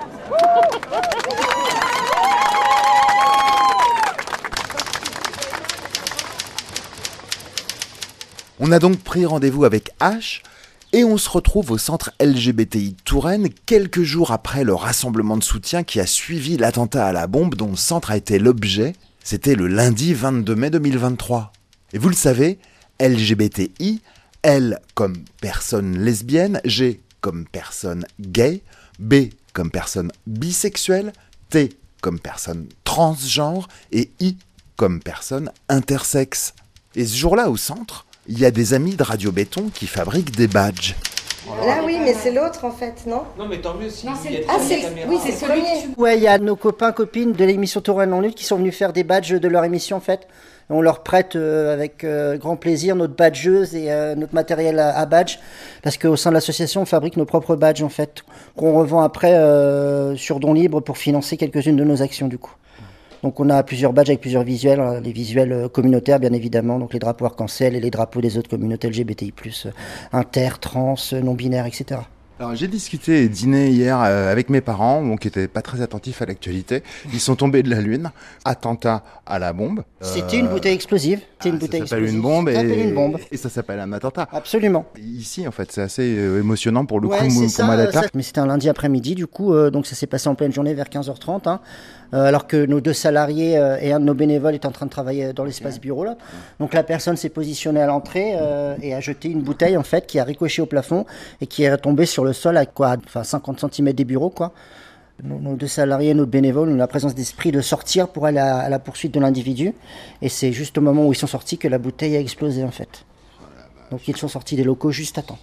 On a donc pris rendez-vous avec H et on se retrouve au centre LGBTI Touraine quelques jours après le rassemblement de soutien qui a suivi l'attentat à la bombe dont le centre a été l'objet. C'était le lundi 22 mai 2023. Et vous le savez, LGBTI, L comme personne lesbienne, G comme personne gay, B comme personne bisexuelle, T comme personne transgenre et I comme personne intersexe. Et ce jour-là au centre, il y a des amis de Radio Béton qui fabriquent des badges. Là oui, mais c'est l'autre en fait, non? Non mais tant mieux si oui, c'est celui que Ouais, il y a nos copains, copines de l'émission Touraine en lutte qui sont venus faire des badges de leur émission en fait. On leur prête avec grand plaisir notre badgeuse et notre matériel à badge, parce qu'au sein de l'association, on fabrique nos propres badges en fait, qu'on revend après sur don libre pour financer quelques-unes de nos actions du coup. Donc on a plusieurs badges avec plusieurs visuels, les visuels communautaires bien évidemment, donc les drapeaux arc-en-ciel et les drapeaux des autres communautés LGBTI+, inter, trans, non-binaires, etc. Alors j'ai discuté et dîné hier avec mes parents, qui n'étaient pas très attentifs à l'actualité. Ils sont tombés de la lune. Attentat à la bombe. C'était une bouteille explosive. Ça s'appelle une bombe et ça s'appelle un attentat. Absolument. Ici en fait c'est assez émotionnant pour le coup pour moi d'être là. Mais c'était un lundi après-midi du coup, donc ça s'est passé en pleine journée vers 15h30. Alors que nos 2 salariés et un de nos bénévoles étaient en train de travailler dans l'espace bureau là. Donc la personne s'est positionnée à l'entrée et a jeté une bouteille en fait qui a ricoché au plafond et qui est retombée sur le sol à 50 cm des bureaux quoi. Nos 2 salariés, notre bénévole, ont la présence d'esprit de sortir pour aller à la poursuite de l'individu. Et c'est juste au moment où ils sont sortis que la bouteille a explosé en fait. Donc ils sont sortis des locaux juste à temps.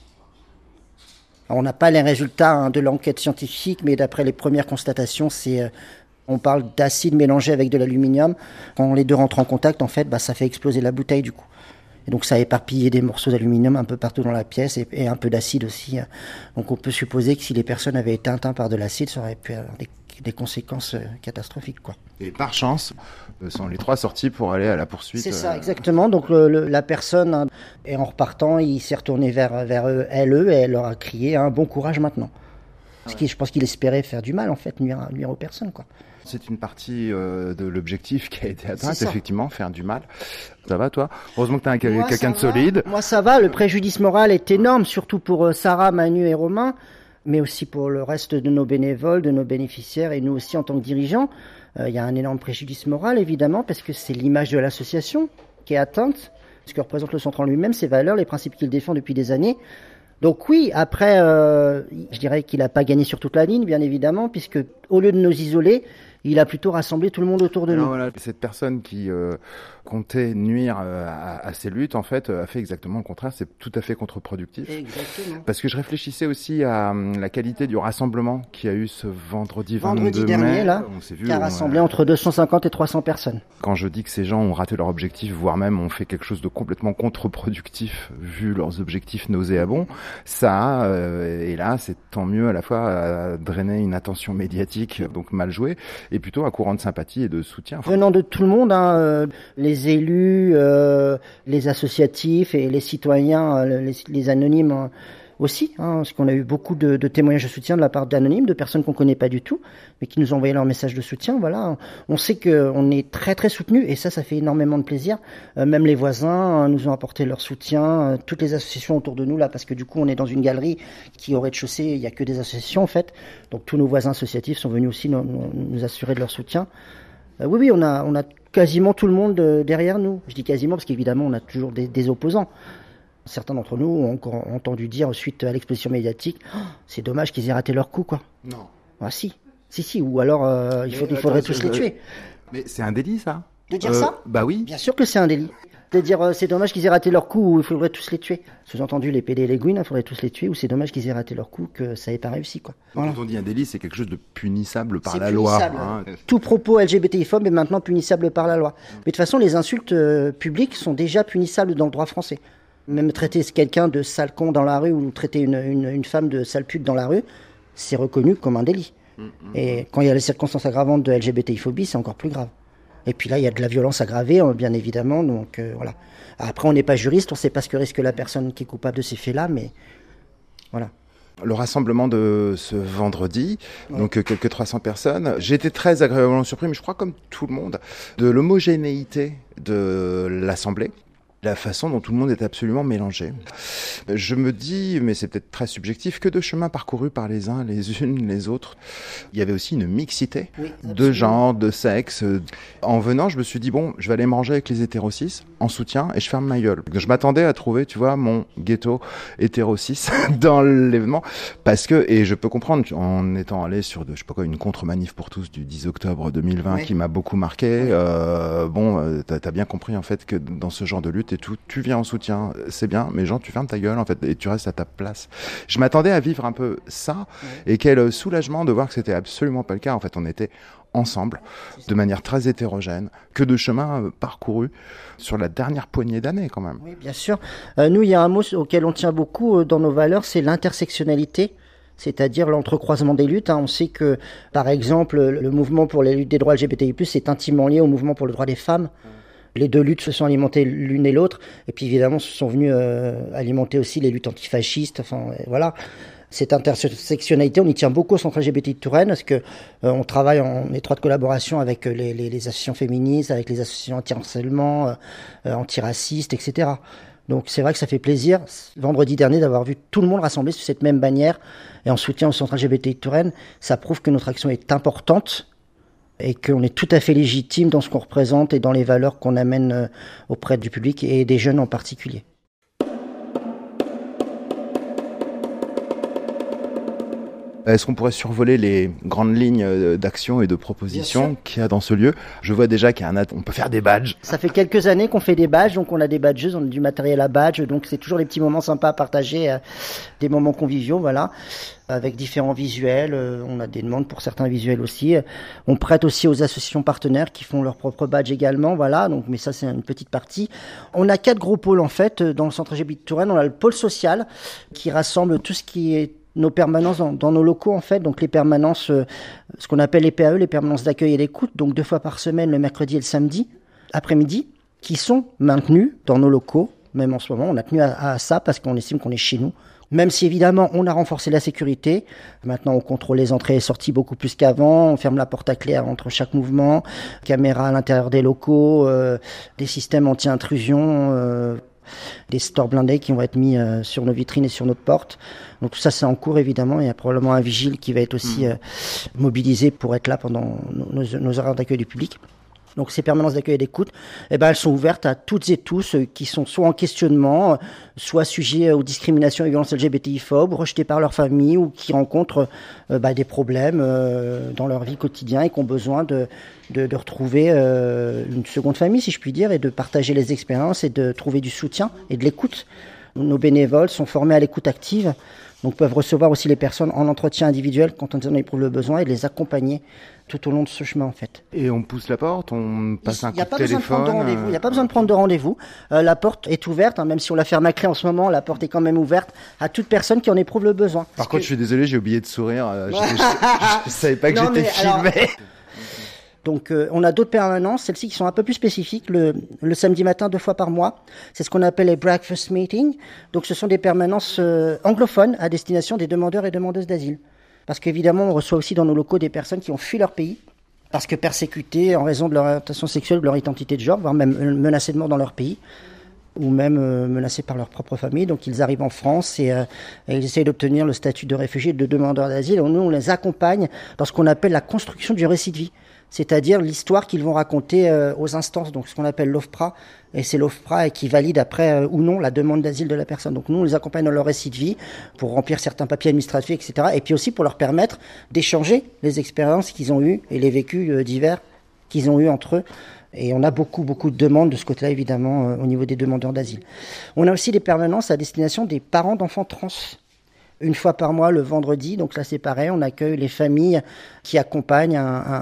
Alors, on n'a pas les résultats de l'enquête scientifique, mais d'après les premières constatations, on parle d'acide mélangé avec de l'aluminium. Quand les deux rentrent en contact, en fait, ça fait exploser la bouteille du coup. Et donc ça a éparpillé des morceaux d'aluminium un peu partout dans la pièce et un peu d'acide aussi. Donc on peut supposer que si les personnes avaient été atteintes par de l'acide, ça aurait pu avoir des conséquences catastrophiques quoi. Et par chance, sont les 3 sortis pour aller à la poursuite. C'est ça, exactement. Donc la personne, et en repartant, il s'est retourné vers eux, et elle leur a crié bon courage maintenant. Parce que je pense qu'il espérait faire du mal en fait, nuire aux personnes quoi. c'est une partie de l'objectif qui a été atteinte, C'est ça. effectivement, faire du mal. Ça va, toi? Heureusement que t'as Moi, quelqu'un de ça va. solide. Moi, ça va. Le préjudice moral est énorme, surtout pour Sarah, Manu et Romain, mais aussi pour le reste de nos bénévoles, de nos bénéficiaires et nous aussi en tant que dirigeants. Il y a un énorme préjudice moral, évidemment, parce que c'est l'image de l'association qui est atteinte, ce que représente le centre en lui-même, ses valeurs, les principes qu'il défend depuis des années. Donc oui, après, je dirais qu'il n'a pas gagné sur toute la ligne, bien évidemment, puisque au lieu de nous isoler, il a plutôt rassemblé tout le monde autour de Alors nous. voilà, cette personne qui comptait nuire à ces luttes, en fait, a fait exactement le contraire. C'est tout à fait contre-productif. Exactement. Parce que je réfléchissais aussi à la qualité du rassemblement qu'il y a eu ce vendredi 22 dernier, mai. là, On s'est vu, qui a rassemblé entre 250 et 300 personnes. Quand je dis que ces gens ont raté leur objectif, voire même ont fait quelque chose de complètement contre-productif, vu leurs objectifs nauséabonds, ça, et là, c'est tant mieux à la fois à drainer une attention médiatique, donc mal jouée, et plutôt un courant de sympathie et de soutien. Venant de tout le monde, hein, les élus, les associatifs et les citoyens, les anonymes aussi, hein, parce qu'on a eu beaucoup de témoignages de soutien de la part d'anonymes, de personnes qu'on connaît pas du tout, mais qui nous ont envoyé leur message de soutien. Voilà, on sait qu'on est très très soutenus et ça fait énormément de plaisir. Même les voisins nous ont apporté leur soutien, toutes les associations autour de nous là, parce que du coup on est dans une galerie qui au rez-de-chaussée, il y a que des associations en fait, donc tous nos voisins associatifs sont venus aussi nous assurer de leur soutien. Oui, on a quasiment tout le monde derrière nous. Je dis quasiment parce qu'évidemment on a toujours des opposants. Certains d'entre nous ont encore entendu dire suite à l'exposition médiatique, c'est dommage qu'ils aient raté leur coup, quoi. Non. Ah si, ou alors il faudrait tous les tuer. Mais c'est un délit, ça? De dire ça? Bah oui. Bien sûr que c'est un délit. De dire c'est dommage qu'ils aient raté leur coup ou il faudrait tous les tuer. Sous-entendu, les PD et les gouines, il faudrait tous les tuer ou c'est dommage qu'ils aient raté leur coup, que ça n'ait pas réussi, quoi. Voilà. Quand on dit un délit, c'est quelque chose de punissable par C'est la punissable. loi. Hein. Tout propos LGBTI-phobe est maintenant punissable par la loi. Mais de toute façon, les insultes publiques sont déjà punissables dans le droit français. Même traiter quelqu'un de sale con dans la rue ou traiter une femme de sale pute dans la rue, c'est reconnu comme un délit. Et quand il y a les circonstances aggravantes de LGBTI-phobie, c'est encore plus grave. Et puis là, il y a de la violence aggravée, bien évidemment. Donc voilà. Après, on n'est pas juriste, on ne sait pas ce que risque la personne qui est coupable de ces faits-là, mais voilà. Le rassemblement de ce vendredi, donc quelques 300 personnes, j'ai été très agréablement surpris, mais je crois comme tout le monde, de l'homogénéité de l'Assemblée. La façon dont tout le monde est absolument mélangé. Je me dis, mais c'est peut-être très subjectif, que de chemins parcourus par les uns, les unes, les autres. Il y avait aussi une mixité de genre, de sexe. En venant, je me suis dit, bon, je vais aller manger avec les hétéro-cis en soutien et je ferme ma gueule. Je m'attendais à trouver, tu vois, mon ghetto hétéro-cis dans l'événement. Parce que, et je peux comprendre, en étant allé sur je sais pas quoi, une contre-manif pour tous du 10 octobre 2020 qui m'a beaucoup marqué, t'as bien compris en fait que dans ce genre de lutte, et tout, tu viens en soutien, c'est bien, mais genre tu fermes ta gueule en fait et tu restes à ta place. Je m'attendais à vivre un peu ça et quel soulagement de voir que c'était absolument pas le cas. En fait, on était ensemble, de manière très hétérogène, que de chemins parcourus sur la dernière poignée d'années quand même. Oui, bien sûr. Nous, il y a un mot auquel on tient beaucoup dans nos valeurs, c'est l'intersectionnalité. C'est-à-dire l'entrecroisement des luttes. On sait que, par exemple, le mouvement pour les luttes des droits LGBTI+, est intimement lié au mouvement pour le droit des femmes. Les deux luttes se sont alimentées l'une et l'autre, et puis évidemment se sont venues alimenter aussi les luttes antifascistes. Enfin, voilà. Cette intersectionnalité, on y tient beaucoup au Centre LGBTI de Touraine, parce que on travaille en étroite collaboration avec les associations féministes, avec les associations anti-harcèlement, antiracistes, etc. Donc c'est vrai que ça fait plaisir, vendredi dernier, d'avoir vu tout le monde rassemblé sous cette même bannière et en soutien au Centre LGBTI de Touraine. Ça prouve que notre action est importante et qu'on est tout à fait légitime dans ce qu'on représente et dans les valeurs qu'on amène auprès du public et des jeunes en particulier. Est-ce qu'on pourrait survoler les grandes lignes d'action et de propositions qu'il y a dans ce lieu? Je vois déjà qu'il y a on peut faire des badges. Ça fait quelques années qu'on fait des badges, donc on a des badgeuses, on a du matériel à badge, donc c'est toujours les petits moments sympas à partager, des moments conviviaux, voilà, avec différents visuels. On a des demandes pour certains visuels aussi. On prête aussi aux associations partenaires qui font leurs propres badges également, voilà, donc, mais ça c'est une petite partie. On a 4 gros pôles en fait dans le Centre LGBT de Touraine. On a le pôle social qui rassemble tout ce qui est nos permanences dans nos locaux en fait, donc les permanences, ce qu'on appelle les PAE, les permanences d'accueil et d'écoute, donc 2 fois par semaine, le mercredi et le samedi après-midi, qui sont maintenues dans nos locaux. Même en ce moment, on a tenu à ça parce qu'on estime qu'on est chez nous, Même si évidemment on a renforcé la sécurité, maintenant on contrôle les entrées et sorties beaucoup plus qu'avant, on ferme la porte à clé entre chaque mouvement, caméras à l'intérieur des locaux, des systèmes anti-intrusion, des stores blindés qui vont être mis sur nos vitrines et sur notre porte. Donc tout ça c'est en cours évidemment, il y a probablement un vigile qui va être aussi mobilisé pour être là pendant nos horaires d'accueil du public. Donc ces permanences d'accueil et d'écoute, elles sont ouvertes à toutes et tous qui sont soit en questionnement, soit sujets aux discriminations et violences LGBTI-phobes, rejetés par leur famille ou qui rencontrent des problèmes dans leur vie quotidienne et qui ont besoin de retrouver une seconde famille, si je puis dire, et de partager les expériences et de trouver du soutien et de l'écoute. Nos bénévoles sont formés à l'écoute active, donc peuvent recevoir aussi les personnes en entretien individuel quand on en éprouve le besoin et de les accompagner tout au long de ce chemin en fait. Et on pousse la porte, on passe un coup de téléphone. Il n'y a pas besoin de prendre de rendez-vous. La porte est ouverte, même si on la ferme à clé en ce moment, la porte est quand même ouverte à toute personne qui en éprouve le besoin. Par contre, je suis désolé, j'ai oublié de sourire. Je savais pas que j'étais filmé. Donc on a d'autres permanences, celles-ci qui sont un peu plus spécifiques, le samedi matin 2 fois par mois. C'est ce qu'on appelle les breakfast meetings. Donc ce sont des permanences anglophones à destination des demandeurs et demandeuses d'asile. Parce qu'évidemment, on reçoit aussi dans nos locaux des personnes qui ont fui leur pays, parce que persécutées en raison de leur orientation sexuelle ou de leur identité de genre, voire même menacées de mort dans leur pays, ou même menacées par leur propre famille. Donc ils arrivent en France et ils essayent d'obtenir le statut de réfugié et de demandeur d'asile. Et nous, on les accompagne dans ce qu'on appelle la construction du récit de vie, c'est-à-dire l'histoire qu'ils vont raconter aux instances, donc ce qu'on appelle l'OFPRA, et c'est l'OFPRA qui valide après ou non la demande d'asile de la personne. Donc nous, on les accompagne dans leur récit de vie pour remplir certains papiers administratifs, etc. Et puis aussi pour leur permettre d'échanger les expériences qu'ils ont eues et les vécus divers qu'ils ont eus entre eux. Et on a beaucoup de demandes de ce côté-là, évidemment, au niveau des demandeurs d'asile. On a aussi des permanences à destination des parents d'enfants trans. Une fois par mois, le vendredi, donc là c'est pareil, on accueille les familles qui accompagnent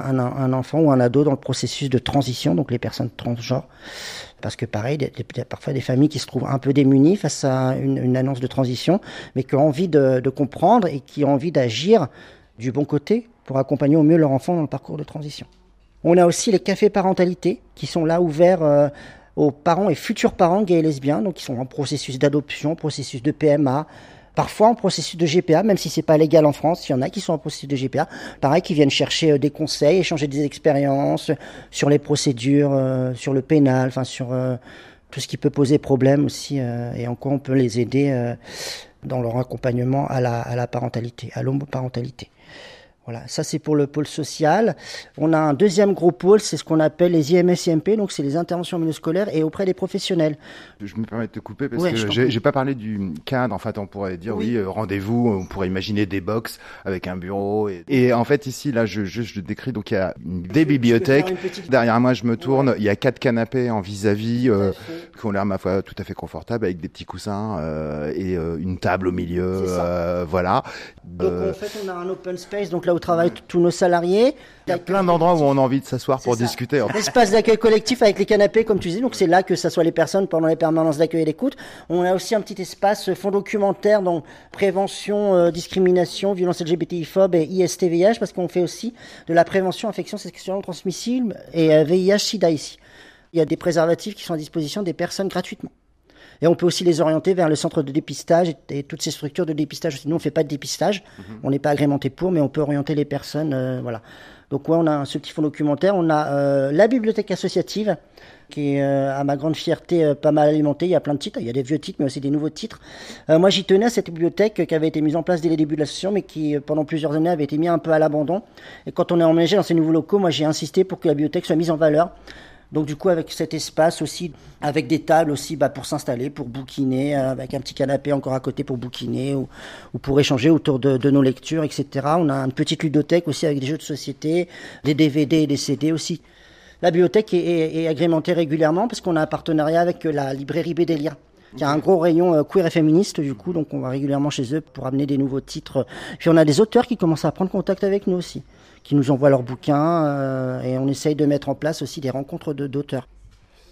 un enfant ou un ado dans le processus de transition, donc les personnes transgenres. Parce que pareil, il y a parfois des familles qui se trouvent un peu démunies face à une annonce de transition, mais qui ont envie de comprendre et qui ont envie d'agir du bon côté pour accompagner au mieux leur enfant dans le parcours de transition. On a aussi les cafés parentalité qui sont là ouverts aux parents et futurs parents gays et lesbiens, donc qui sont en processus d'adoption, processus de PMA, parfois en processus de GPA, même si c'est pas légal en France, il y en a qui sont en processus de GPA, pareil, qui viennent chercher des conseils, échanger des expériences sur les procédures, sur le pénal, enfin sur tout ce qui peut poser problème aussi, et en quoi on peut les aider dans leur accompagnement à la parentalité, à l'homoparentalité. Voilà, ça c'est pour le pôle social. On a un deuxième gros pôle, c'est ce qu'on appelle les IMS-IMP, donc c'est les interventions en milieu scolaire et auprès des professionnels. Je me permets de te couper parce que j'ai pas parlé du cadre. En fait, on pourrait dire rendez-vous, on pourrait imaginer des box avec un bureau. Et en fait, ici, là, je décris, donc il y a des bibliothèques. Derrière moi, je me tourne, il y a 4 canapés en vis-à-vis qui ont l'air, ma foi, tout à fait confortables avec des petits coussins et une table au milieu. Voilà. Donc en fait, on a un open space, donc là où travaillent tous nos salariés. Il y a plein d'endroits où on a envie de s'asseoir pour discuter. L'espace d'accueil collectif avec les canapés, comme tu disais, donc c'est là que ça soit les personnes pendant les permanences d'accueil et d'écoute. On a aussi un petit espace fond documentaire, donc prévention, discrimination, violence LGBTI-phobe et IST-VIH, parce qu'on fait aussi de la prévention infection sexuellement transmissible et VIH-Sida ici. Il y a des préservatifs qui sont à disposition des personnes gratuitement. Et on peut aussi les orienter vers le centre de dépistage et toutes ces structures de dépistage. Nous, on ne fait pas de dépistage, on n'est pas agrémenté pour, mais on peut orienter les personnes. Voilà. Donc, on a ce petit fonds documentaire. On a la bibliothèque associative, qui est, à ma grande fierté, pas mal alimentée. Il y a plein de titres. Il y a des vieux titres, mais aussi des nouveaux titres. Moi, j'y tenais à cette bibliothèque qui avait été mise en place dès les débuts de l'association, mais qui, pendant plusieurs années, avait été mise un peu à l'abandon. Et quand on est emménagé dans ces nouveaux locaux, moi, j'ai insisté pour que la bibliothèque soit mise en valeur. Donc du coup avec cet espace aussi, avec des tables aussi pour s'installer, pour bouquiner, avec un petit canapé encore à côté pour bouquiner ou pour échanger autour de nos lectures, etc. On a une petite ludothèque aussi avec des jeux de société, des DVD et des CD aussi. La bibliothèque est agrémentée régulièrement parce qu'on a un partenariat avec la librairie Bédélia, qui a un gros rayon queer et féministe du coup, donc on va régulièrement chez eux pour amener des nouveaux titres. Puis on a des auteurs qui commencent à prendre contact avec nous aussi, qui nous envoient leurs bouquins et on essaye de mettre en place aussi des rencontres d'auteurs.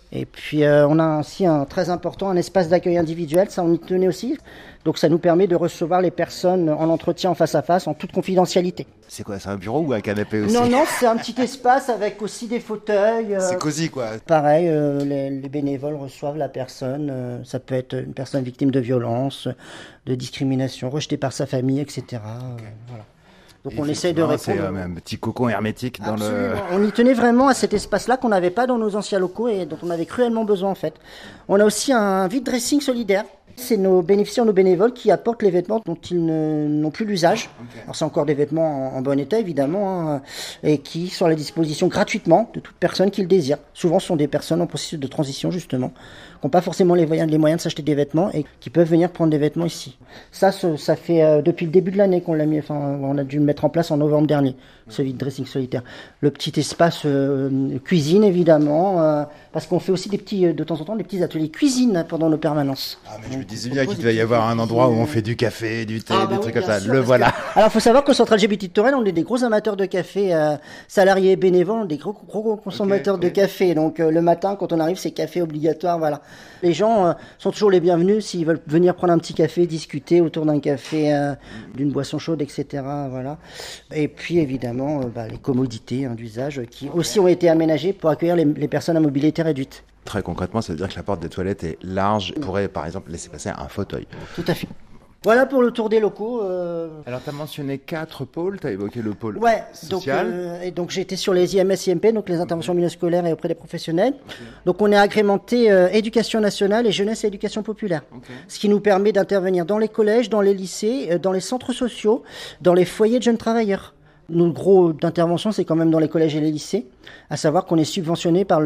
Et puis on a aussi très important, un espace d'accueil individuel, ça on y tenait aussi. Donc ça nous permet de recevoir les personnes en entretien en face à face, en toute confidentialité. C'est quoi, c'est un bureau ou un canapé aussi? Non, c'est un petit espace avec aussi des fauteuils. C'est cosy quoi. Pareil, les bénévoles reçoivent la personne, ça peut être une personne victime de violence, de discrimination, rejetée par sa famille, etc. Voilà. Donc on essaie de répondre. C'est un petit cocon hermétique dans Absolument. On y tenait vraiment à cet espace-là qu'on n'avait pas dans nos anciens locaux et dont on avait cruellement besoin en fait. On a aussi un vide dressing solidaire. C'est nos bénéficiaires, nos bénévoles qui apportent les vêtements dont ils n'ont plus l'usage. Okay. Alors c'est encore des vêtements en bon état évidemment, hein, et qui sont à la disposition gratuitement de toute personne qui le désire. Souvent ce sont des personnes en processus de transition justement, qui n'ont pas forcément les moyens de s'acheter des vêtements et qui peuvent venir prendre des vêtements ici. Ça fait depuis le début de l'année qu'on l'a mis, enfin on a dû le mettre en place en novembre dernier, ce vide dressing solitaire. Le petit espace cuisine évidemment, parce qu'on fait aussi de temps en temps des petits ateliers cuisine pendant nos permanences. Ah, mais je me disais bien qu'il devait y avoir un endroit où on fait du café, du thé, des trucs comme ça. Le voilà. Alors il faut savoir qu'au Centre LGBT de Touraine, on est des gros amateurs de café, salariés et bénévoles, des gros consommateurs de café. Donc le matin quand on arrive c'est café obligatoire, voilà. Les gens sont toujours les bienvenus s'ils veulent venir prendre un petit café, discuter autour d'un café, d'une boisson chaude, etc. Voilà. Et puis évidemment les commodités d'usage qui aussi ont été aménagées pour accueillir les personnes à mobilité réduite. Très concrètement, ça veut dire que la porte des toilettes est large. On pourrait par exemple laisser passer un fauteuil. Tout à fait. Voilà pour le tour des locaux. Alors, tu as mentionné 4 pôles, tu as évoqué le pôle social. Donc j'ai été sur les IMS, IMP, donc les interventions milieu-scolaires et auprès des professionnels. Okay. Donc on est agrémenté éducation nationale et jeunesse et éducation populaire. Okay. Ce qui nous permet d'intervenir dans les collèges, dans les lycées, dans les centres sociaux, dans les foyers de jeunes travailleurs. Notre gros d'intervention, c'est quand même dans les collèges et les lycées, à savoir qu'on est subventionné par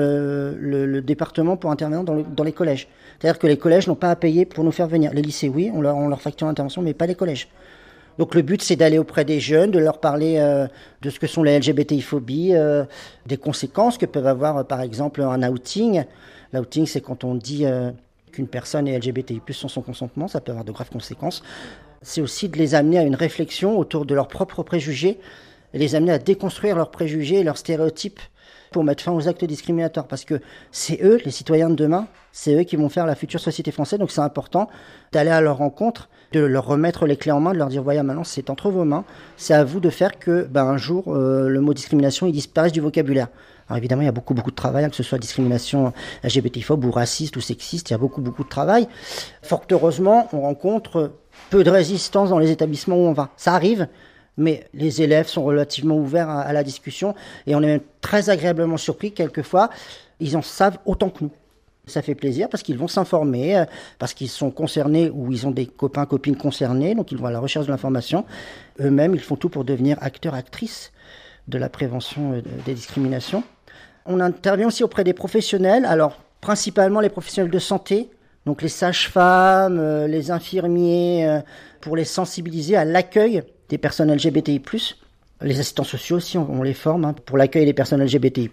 le département pour intervenir dans les collèges. C'est-à-dire que les collèges n'ont pas à payer pour nous faire venir. Les lycées, oui, on leur facture l'intervention, mais pas les collèges. Donc le but, c'est d'aller auprès des jeunes, de leur parler de ce que sont les LGBTI-phobies, des conséquences que peuvent avoir, par exemple, un outing. L'outing, c'est quand on dit qu'une personne est LGBTI+, sans son consentement, ça peut avoir de graves conséquences. C'est aussi de les amener à une réflexion autour de leurs propres préjugés, et les amener à déconstruire leurs préjugés et leurs stéréotypes pour mettre fin aux actes discriminatoires. Parce que c'est eux, les citoyens de demain, c'est eux qui vont faire la future société française. Donc c'est important d'aller à leur rencontre, de leur remettre les clés en main, de leur dire, voyez, maintenant c'est entre vos mains, c'est à vous de faire que un jour, le mot discrimination, il disparaisse du vocabulaire. Alors évidemment, il y a beaucoup de travail, que ce soit discrimination LGBTphobe ou raciste ou sexiste, il y a beaucoup de travail. Fort heureusement, on rencontre peu de résistance dans les établissements où on va. Ça arrive, mais les élèves sont relativement ouverts à la discussion et on est même très agréablement surpris quelquefois. Ils en savent autant que nous. Ça fait plaisir parce qu'ils vont s'informer, parce qu'ils sont concernés ou ils ont des copains, copines concernés, donc ils vont à la recherche de l'information. Eux-mêmes, ils font tout pour devenir acteurs, actrices de la prévention des discriminations. On intervient aussi auprès des professionnels, alors principalement les professionnels de santé, donc les sages-femmes, les infirmiers, pour les sensibiliser à l'accueil des personnes LGBTI+. Les assistants sociaux aussi, on les forme pour l'accueil des personnes LGBTI+,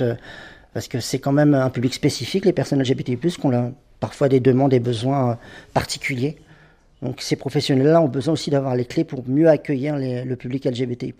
parce que c'est quand même un public spécifique, les personnes LGBTI+, qui ont parfois des demandes et besoins particuliers. Donc ces professionnels-là ont besoin aussi d'avoir les clés pour mieux accueillir le public LGBTI+.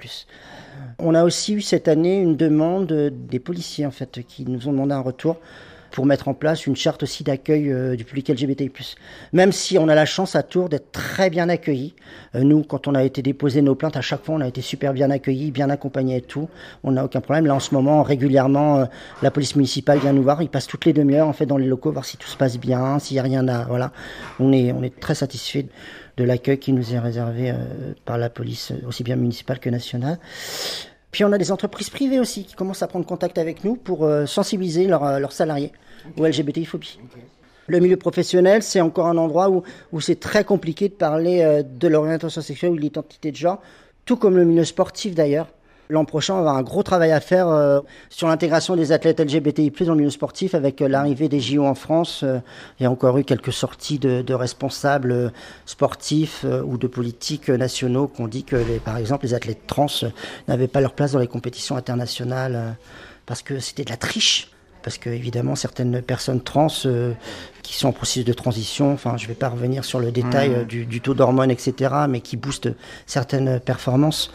On a aussi eu cette année une demande des policiers, en fait, qui nous ont demandé un retour pour mettre en place une charte aussi d'accueil du public LGBTI+. Même si on a la chance à Tours d'être très bien accueillis. Nous, quand on a été déposer nos plaintes, à chaque fois, on a été super bien accueillis, bien accompagnés et tout. On n'a aucun problème. Là, en ce moment, régulièrement, la police municipale vient nous voir. Ils passent toutes les demi-heures, en fait, dans les locaux, voir si tout se passe bien, s'il n'y a rien à... Voilà. On est très satisfaits de l'accueil qui nous est réservé par la police, aussi bien municipale que nationale. Puis on a des entreprises privées aussi qui commencent à prendre contact avec nous pour sensibiliser leurs salariés aux LGBTI-phobies. Okay. Le milieu professionnel, c'est encore un endroit où c'est très compliqué de parler de l'orientation sexuelle ou de l'identité de genre, tout comme le milieu sportif d'ailleurs. L'an prochain, on va avoir un gros travail à faire sur l'intégration des athlètes LGBTI+, dans le milieu sportif, avec l'arrivée des JO en France. Il y a encore eu quelques sorties de responsables sportifs ou de politiques nationaux qui ont dit que, par exemple, les athlètes trans n'avaient pas leur place dans les compétitions internationales parce que c'était de la triche. Parce que, évidemment, certaines personnes trans qui sont en processus de transition, enfin, je ne vais pas revenir sur le détail du taux d'hormones, etc., mais qui boostent certaines performances,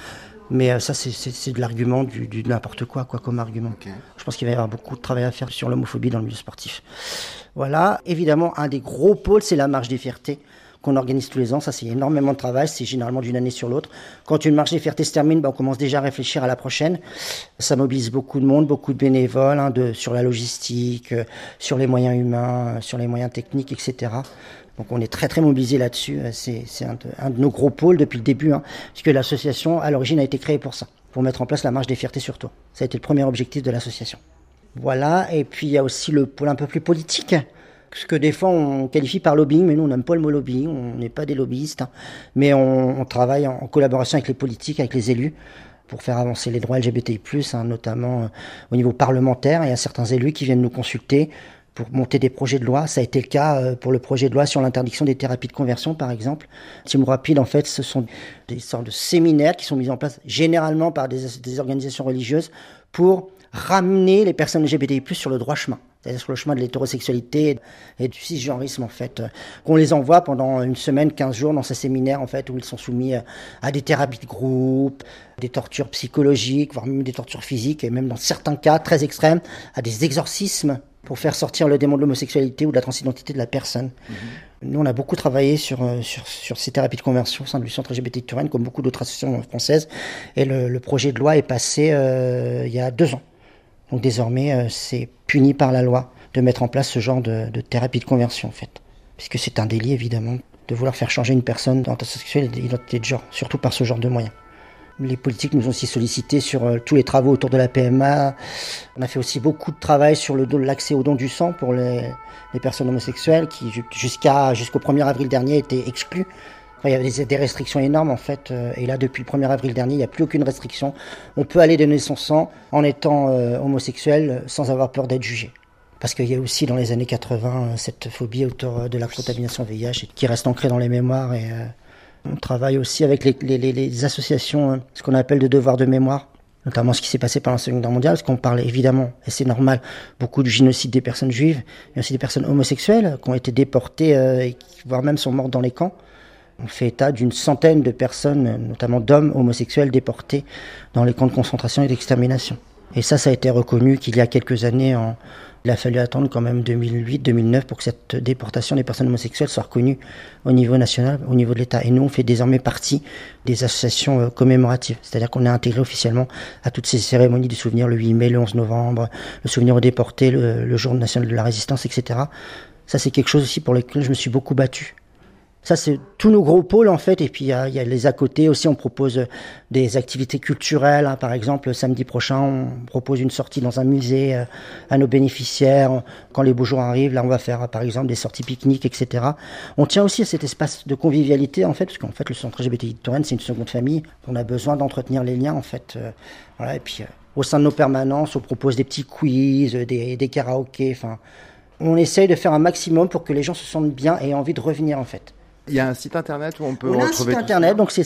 Mais ça, c'est de l'argument du n'importe quoi comme argument. Okay. Je pense qu'il va y avoir beaucoup de travail à faire sur l'homophobie dans le milieu sportif. Voilà, évidemment, un des gros pôles, c'est la marche des fiertés qu'on organise tous les ans. Ça, c'est énormément de travail, c'est généralement d'une année sur l'autre. Quand une marche des fiertés se termine, on commence déjà à réfléchir à la prochaine. Ça mobilise beaucoup de monde, beaucoup de bénévoles, sur la logistique, sur les moyens humains, sur les moyens techniques, etc. Donc on est très très mobilisé là-dessus. C'est un de nos gros pôles depuis le début, puisque l'association à l'origine a été créée pour ça, pour mettre en place la marche des fiertés sur Tours. Ça a été le premier objectif de l'association. Voilà, et puis il y a aussi le pôle un peu plus politique, ce que des fois on qualifie par lobbying, mais nous on n'aime pas le mot lobbying, on n'est pas des lobbyistes, mais on travaille en collaboration avec les politiques, avec les élus, pour faire avancer les droits LGBTI+, notamment au niveau parlementaire. Il y a certains élus qui viennent nous consulter pour monter des projets de loi. Ça a été le cas pour le projet de loi sur l'interdiction des thérapies de conversion, par exemple. Team Rapide, en fait, ce sont des sortes de séminaires qui sont mis en place généralement par des organisations religieuses pour ramener les personnes LGBTI+, sur le droit chemin, c'est-à-dire sur le chemin de l'hétérosexualité et du cisgenrisme, en fait. On les envoie pendant une semaine, 15 jours dans ces séminaires, en fait, où ils sont soumis à des thérapies de groupe, des tortures psychologiques, voire même des tortures physiques, et même dans certains cas très extrêmes, à des exorcismes pour faire sortir le démon de l'homosexualité ou de la transidentité de la personne. Nous, on a beaucoup travaillé sur ces thérapies de conversion au sein du centre LGBTI de Touraine, comme beaucoup d'autres associations françaises, et le projet de loi est passé il y a 2 ans. Donc désormais, c'est puni par la loi de mettre en place ce genre de thérapie de conversion, en fait. Puisque c'est un délit, évidemment, de vouloir faire changer une personne d'orientation sexuelle et d'identité de genre, surtout par ce genre de moyens. Les politiques nous ont aussi sollicités sur tous les travaux autour de la PMA. On a fait aussi beaucoup de travail sur l'accès au don du sang pour les personnes homosexuelles qui, jusqu'au 1er avril dernier, étaient exclues. Il y avait des restrictions énormes, en fait, et là, depuis le 1er avril dernier, il n'y a plus aucune restriction. On peut aller donner son sang en étant homosexuel sans avoir peur d'être jugé. Parce qu'il y a aussi, dans les années 80, cette phobie autour de la contamination VIH qui reste ancrée dans les mémoires. Et on travaille aussi avec les associations, ce qu'on appelle de devoirs de mémoire, notamment ce qui s'est passé pendant la Seconde Guerre mondiale, parce qu'on parle évidemment, et c'est normal, beaucoup du génocide des personnes juives, mais aussi des personnes homosexuelles qui ont été déportées, et voire même sont mortes dans les camps. On fait état d'une centaine de personnes, notamment d'hommes homosexuels, déportés dans les camps de concentration et d'extermination. Et ça a été reconnu qu'il y a quelques années, il a fallu attendre quand même 2008-2009 pour que cette déportation des personnes homosexuelles soit reconnue au niveau national, au niveau de l'État. Et nous, on fait désormais partie des associations commémoratives. C'est-à-dire qu'on est intégré officiellement à toutes ces cérémonies du souvenir, le 8 mai, le 11 novembre, le souvenir aux déportés, le jour national de la résistance, etc. Ça, c'est quelque chose aussi pour lequel je me suis beaucoup battu. Ça, c'est tous nos gros pôles, en fait. Et puis, il y a les à côté aussi. On propose des activités culturelles. Par exemple, samedi prochain, on propose une sortie dans un musée à nos bénéficiaires. Quand les beaux jours arrivent, là, on va faire, par exemple, des sorties pique-niques, etc. On tient aussi à cet espace de convivialité, en fait, parce qu'en fait, le centre LGBTI de Touraine, c'est une seconde famille. On a besoin d'entretenir les liens, en fait. Voilà. Et puis, au sein de nos permanences, on propose des petits quiz, des karaokés. Enfin, on essaye de faire un maximum pour que les gens se sentent bien et aient envie de revenir, en fait. Il y a un site internet où on peut retrouver. On a un site internet, donc c'est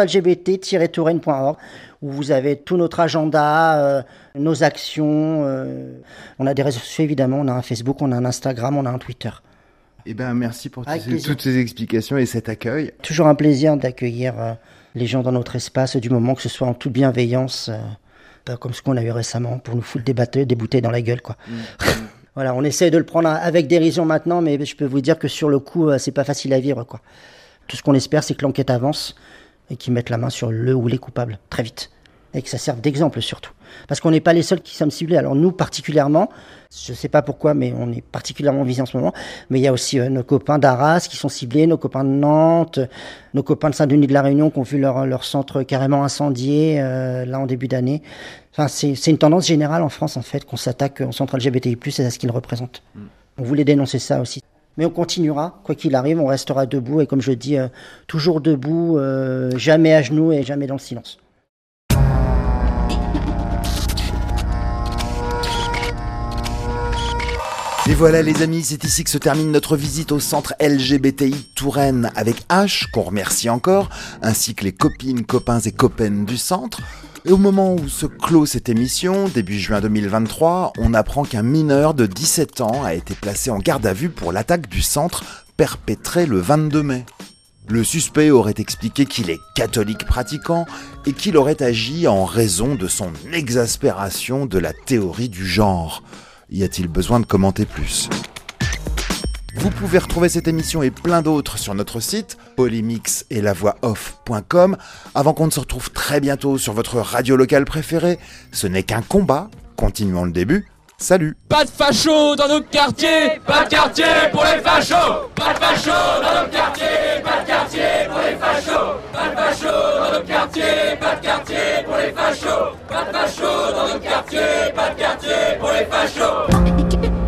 centrelgbt-touraine.org, où vous avez tout notre agenda, nos actions. On a des réseaux sociaux, évidemment. On a un Facebook, on a un Instagram, on a un Twitter. Eh bien, merci pour toutes ces explications et cet accueil. Toujours un plaisir d'accueillir les gens dans notre espace du moment, que ce soit en toute bienveillance, comme ce qu'on a eu récemment, pour nous foutre des bouteilles dans la gueule, quoi. Voilà, on essaie de le prendre avec dérision maintenant, mais je peux vous dire que sur le coup, c'est pas facile à vivre, quoi. Tout ce qu'on espère, c'est que l'enquête avance et qu'ils mettent la main sur le ou les coupables très vite. Et que ça serve d'exemple surtout. Parce qu'on n'est pas les seuls qui sommes ciblés. Alors nous particulièrement, je sais pas pourquoi, mais on est particulièrement visés en ce moment. Mais il y a aussi nos copains d'Arras qui sont ciblés, nos copains de Nantes, nos copains de Saint-Denis de la Réunion qui ont vu leur centre carrément incendié là en début d'année. Enfin, c'est une tendance générale en France en fait qu'on s'attaque au centre LGBTI+, et à ce qu'il représente. On voulait dénoncer ça aussi. Mais on continuera, quoi qu'il arrive, on restera debout et comme je dis, toujours debout, jamais à genoux et jamais dans le silence. Et voilà les amis, c'est ici que se termine notre visite au centre LGBTI Touraine avec H, qu'on remercie encore, ainsi que les copines, copains et copaines du centre. Et au moment où se clôt cette émission, début juin 2023, on apprend qu'un mineur de 17 ans a été placé en garde à vue pour l'attaque du centre perpétrée le 22 mai. Le suspect aurait expliqué qu'il est catholique pratiquant et qu'il aurait agi en raison de son exaspération de la théorie du genre. Y a-t-il besoin de commenter plus ? Vous pouvez retrouver cette émission et plein d'autres sur notre site polymix-et-la-voix-off.com. Avant qu'on ne se retrouve très bientôt sur votre radio locale préférée, ce n'est qu'un combat. Continuons le début. Salut. Pas de fachos dans nos quartiers, pas de quartier pour les fachos. Pas de fachos dans nos quartiers, pas de quartier pour les fachos. Pas de fachos dans nos quartiers, pas de quartier pour les fachos. Pas de fachos dans nos quartiers, pas de quartier pour les fachos.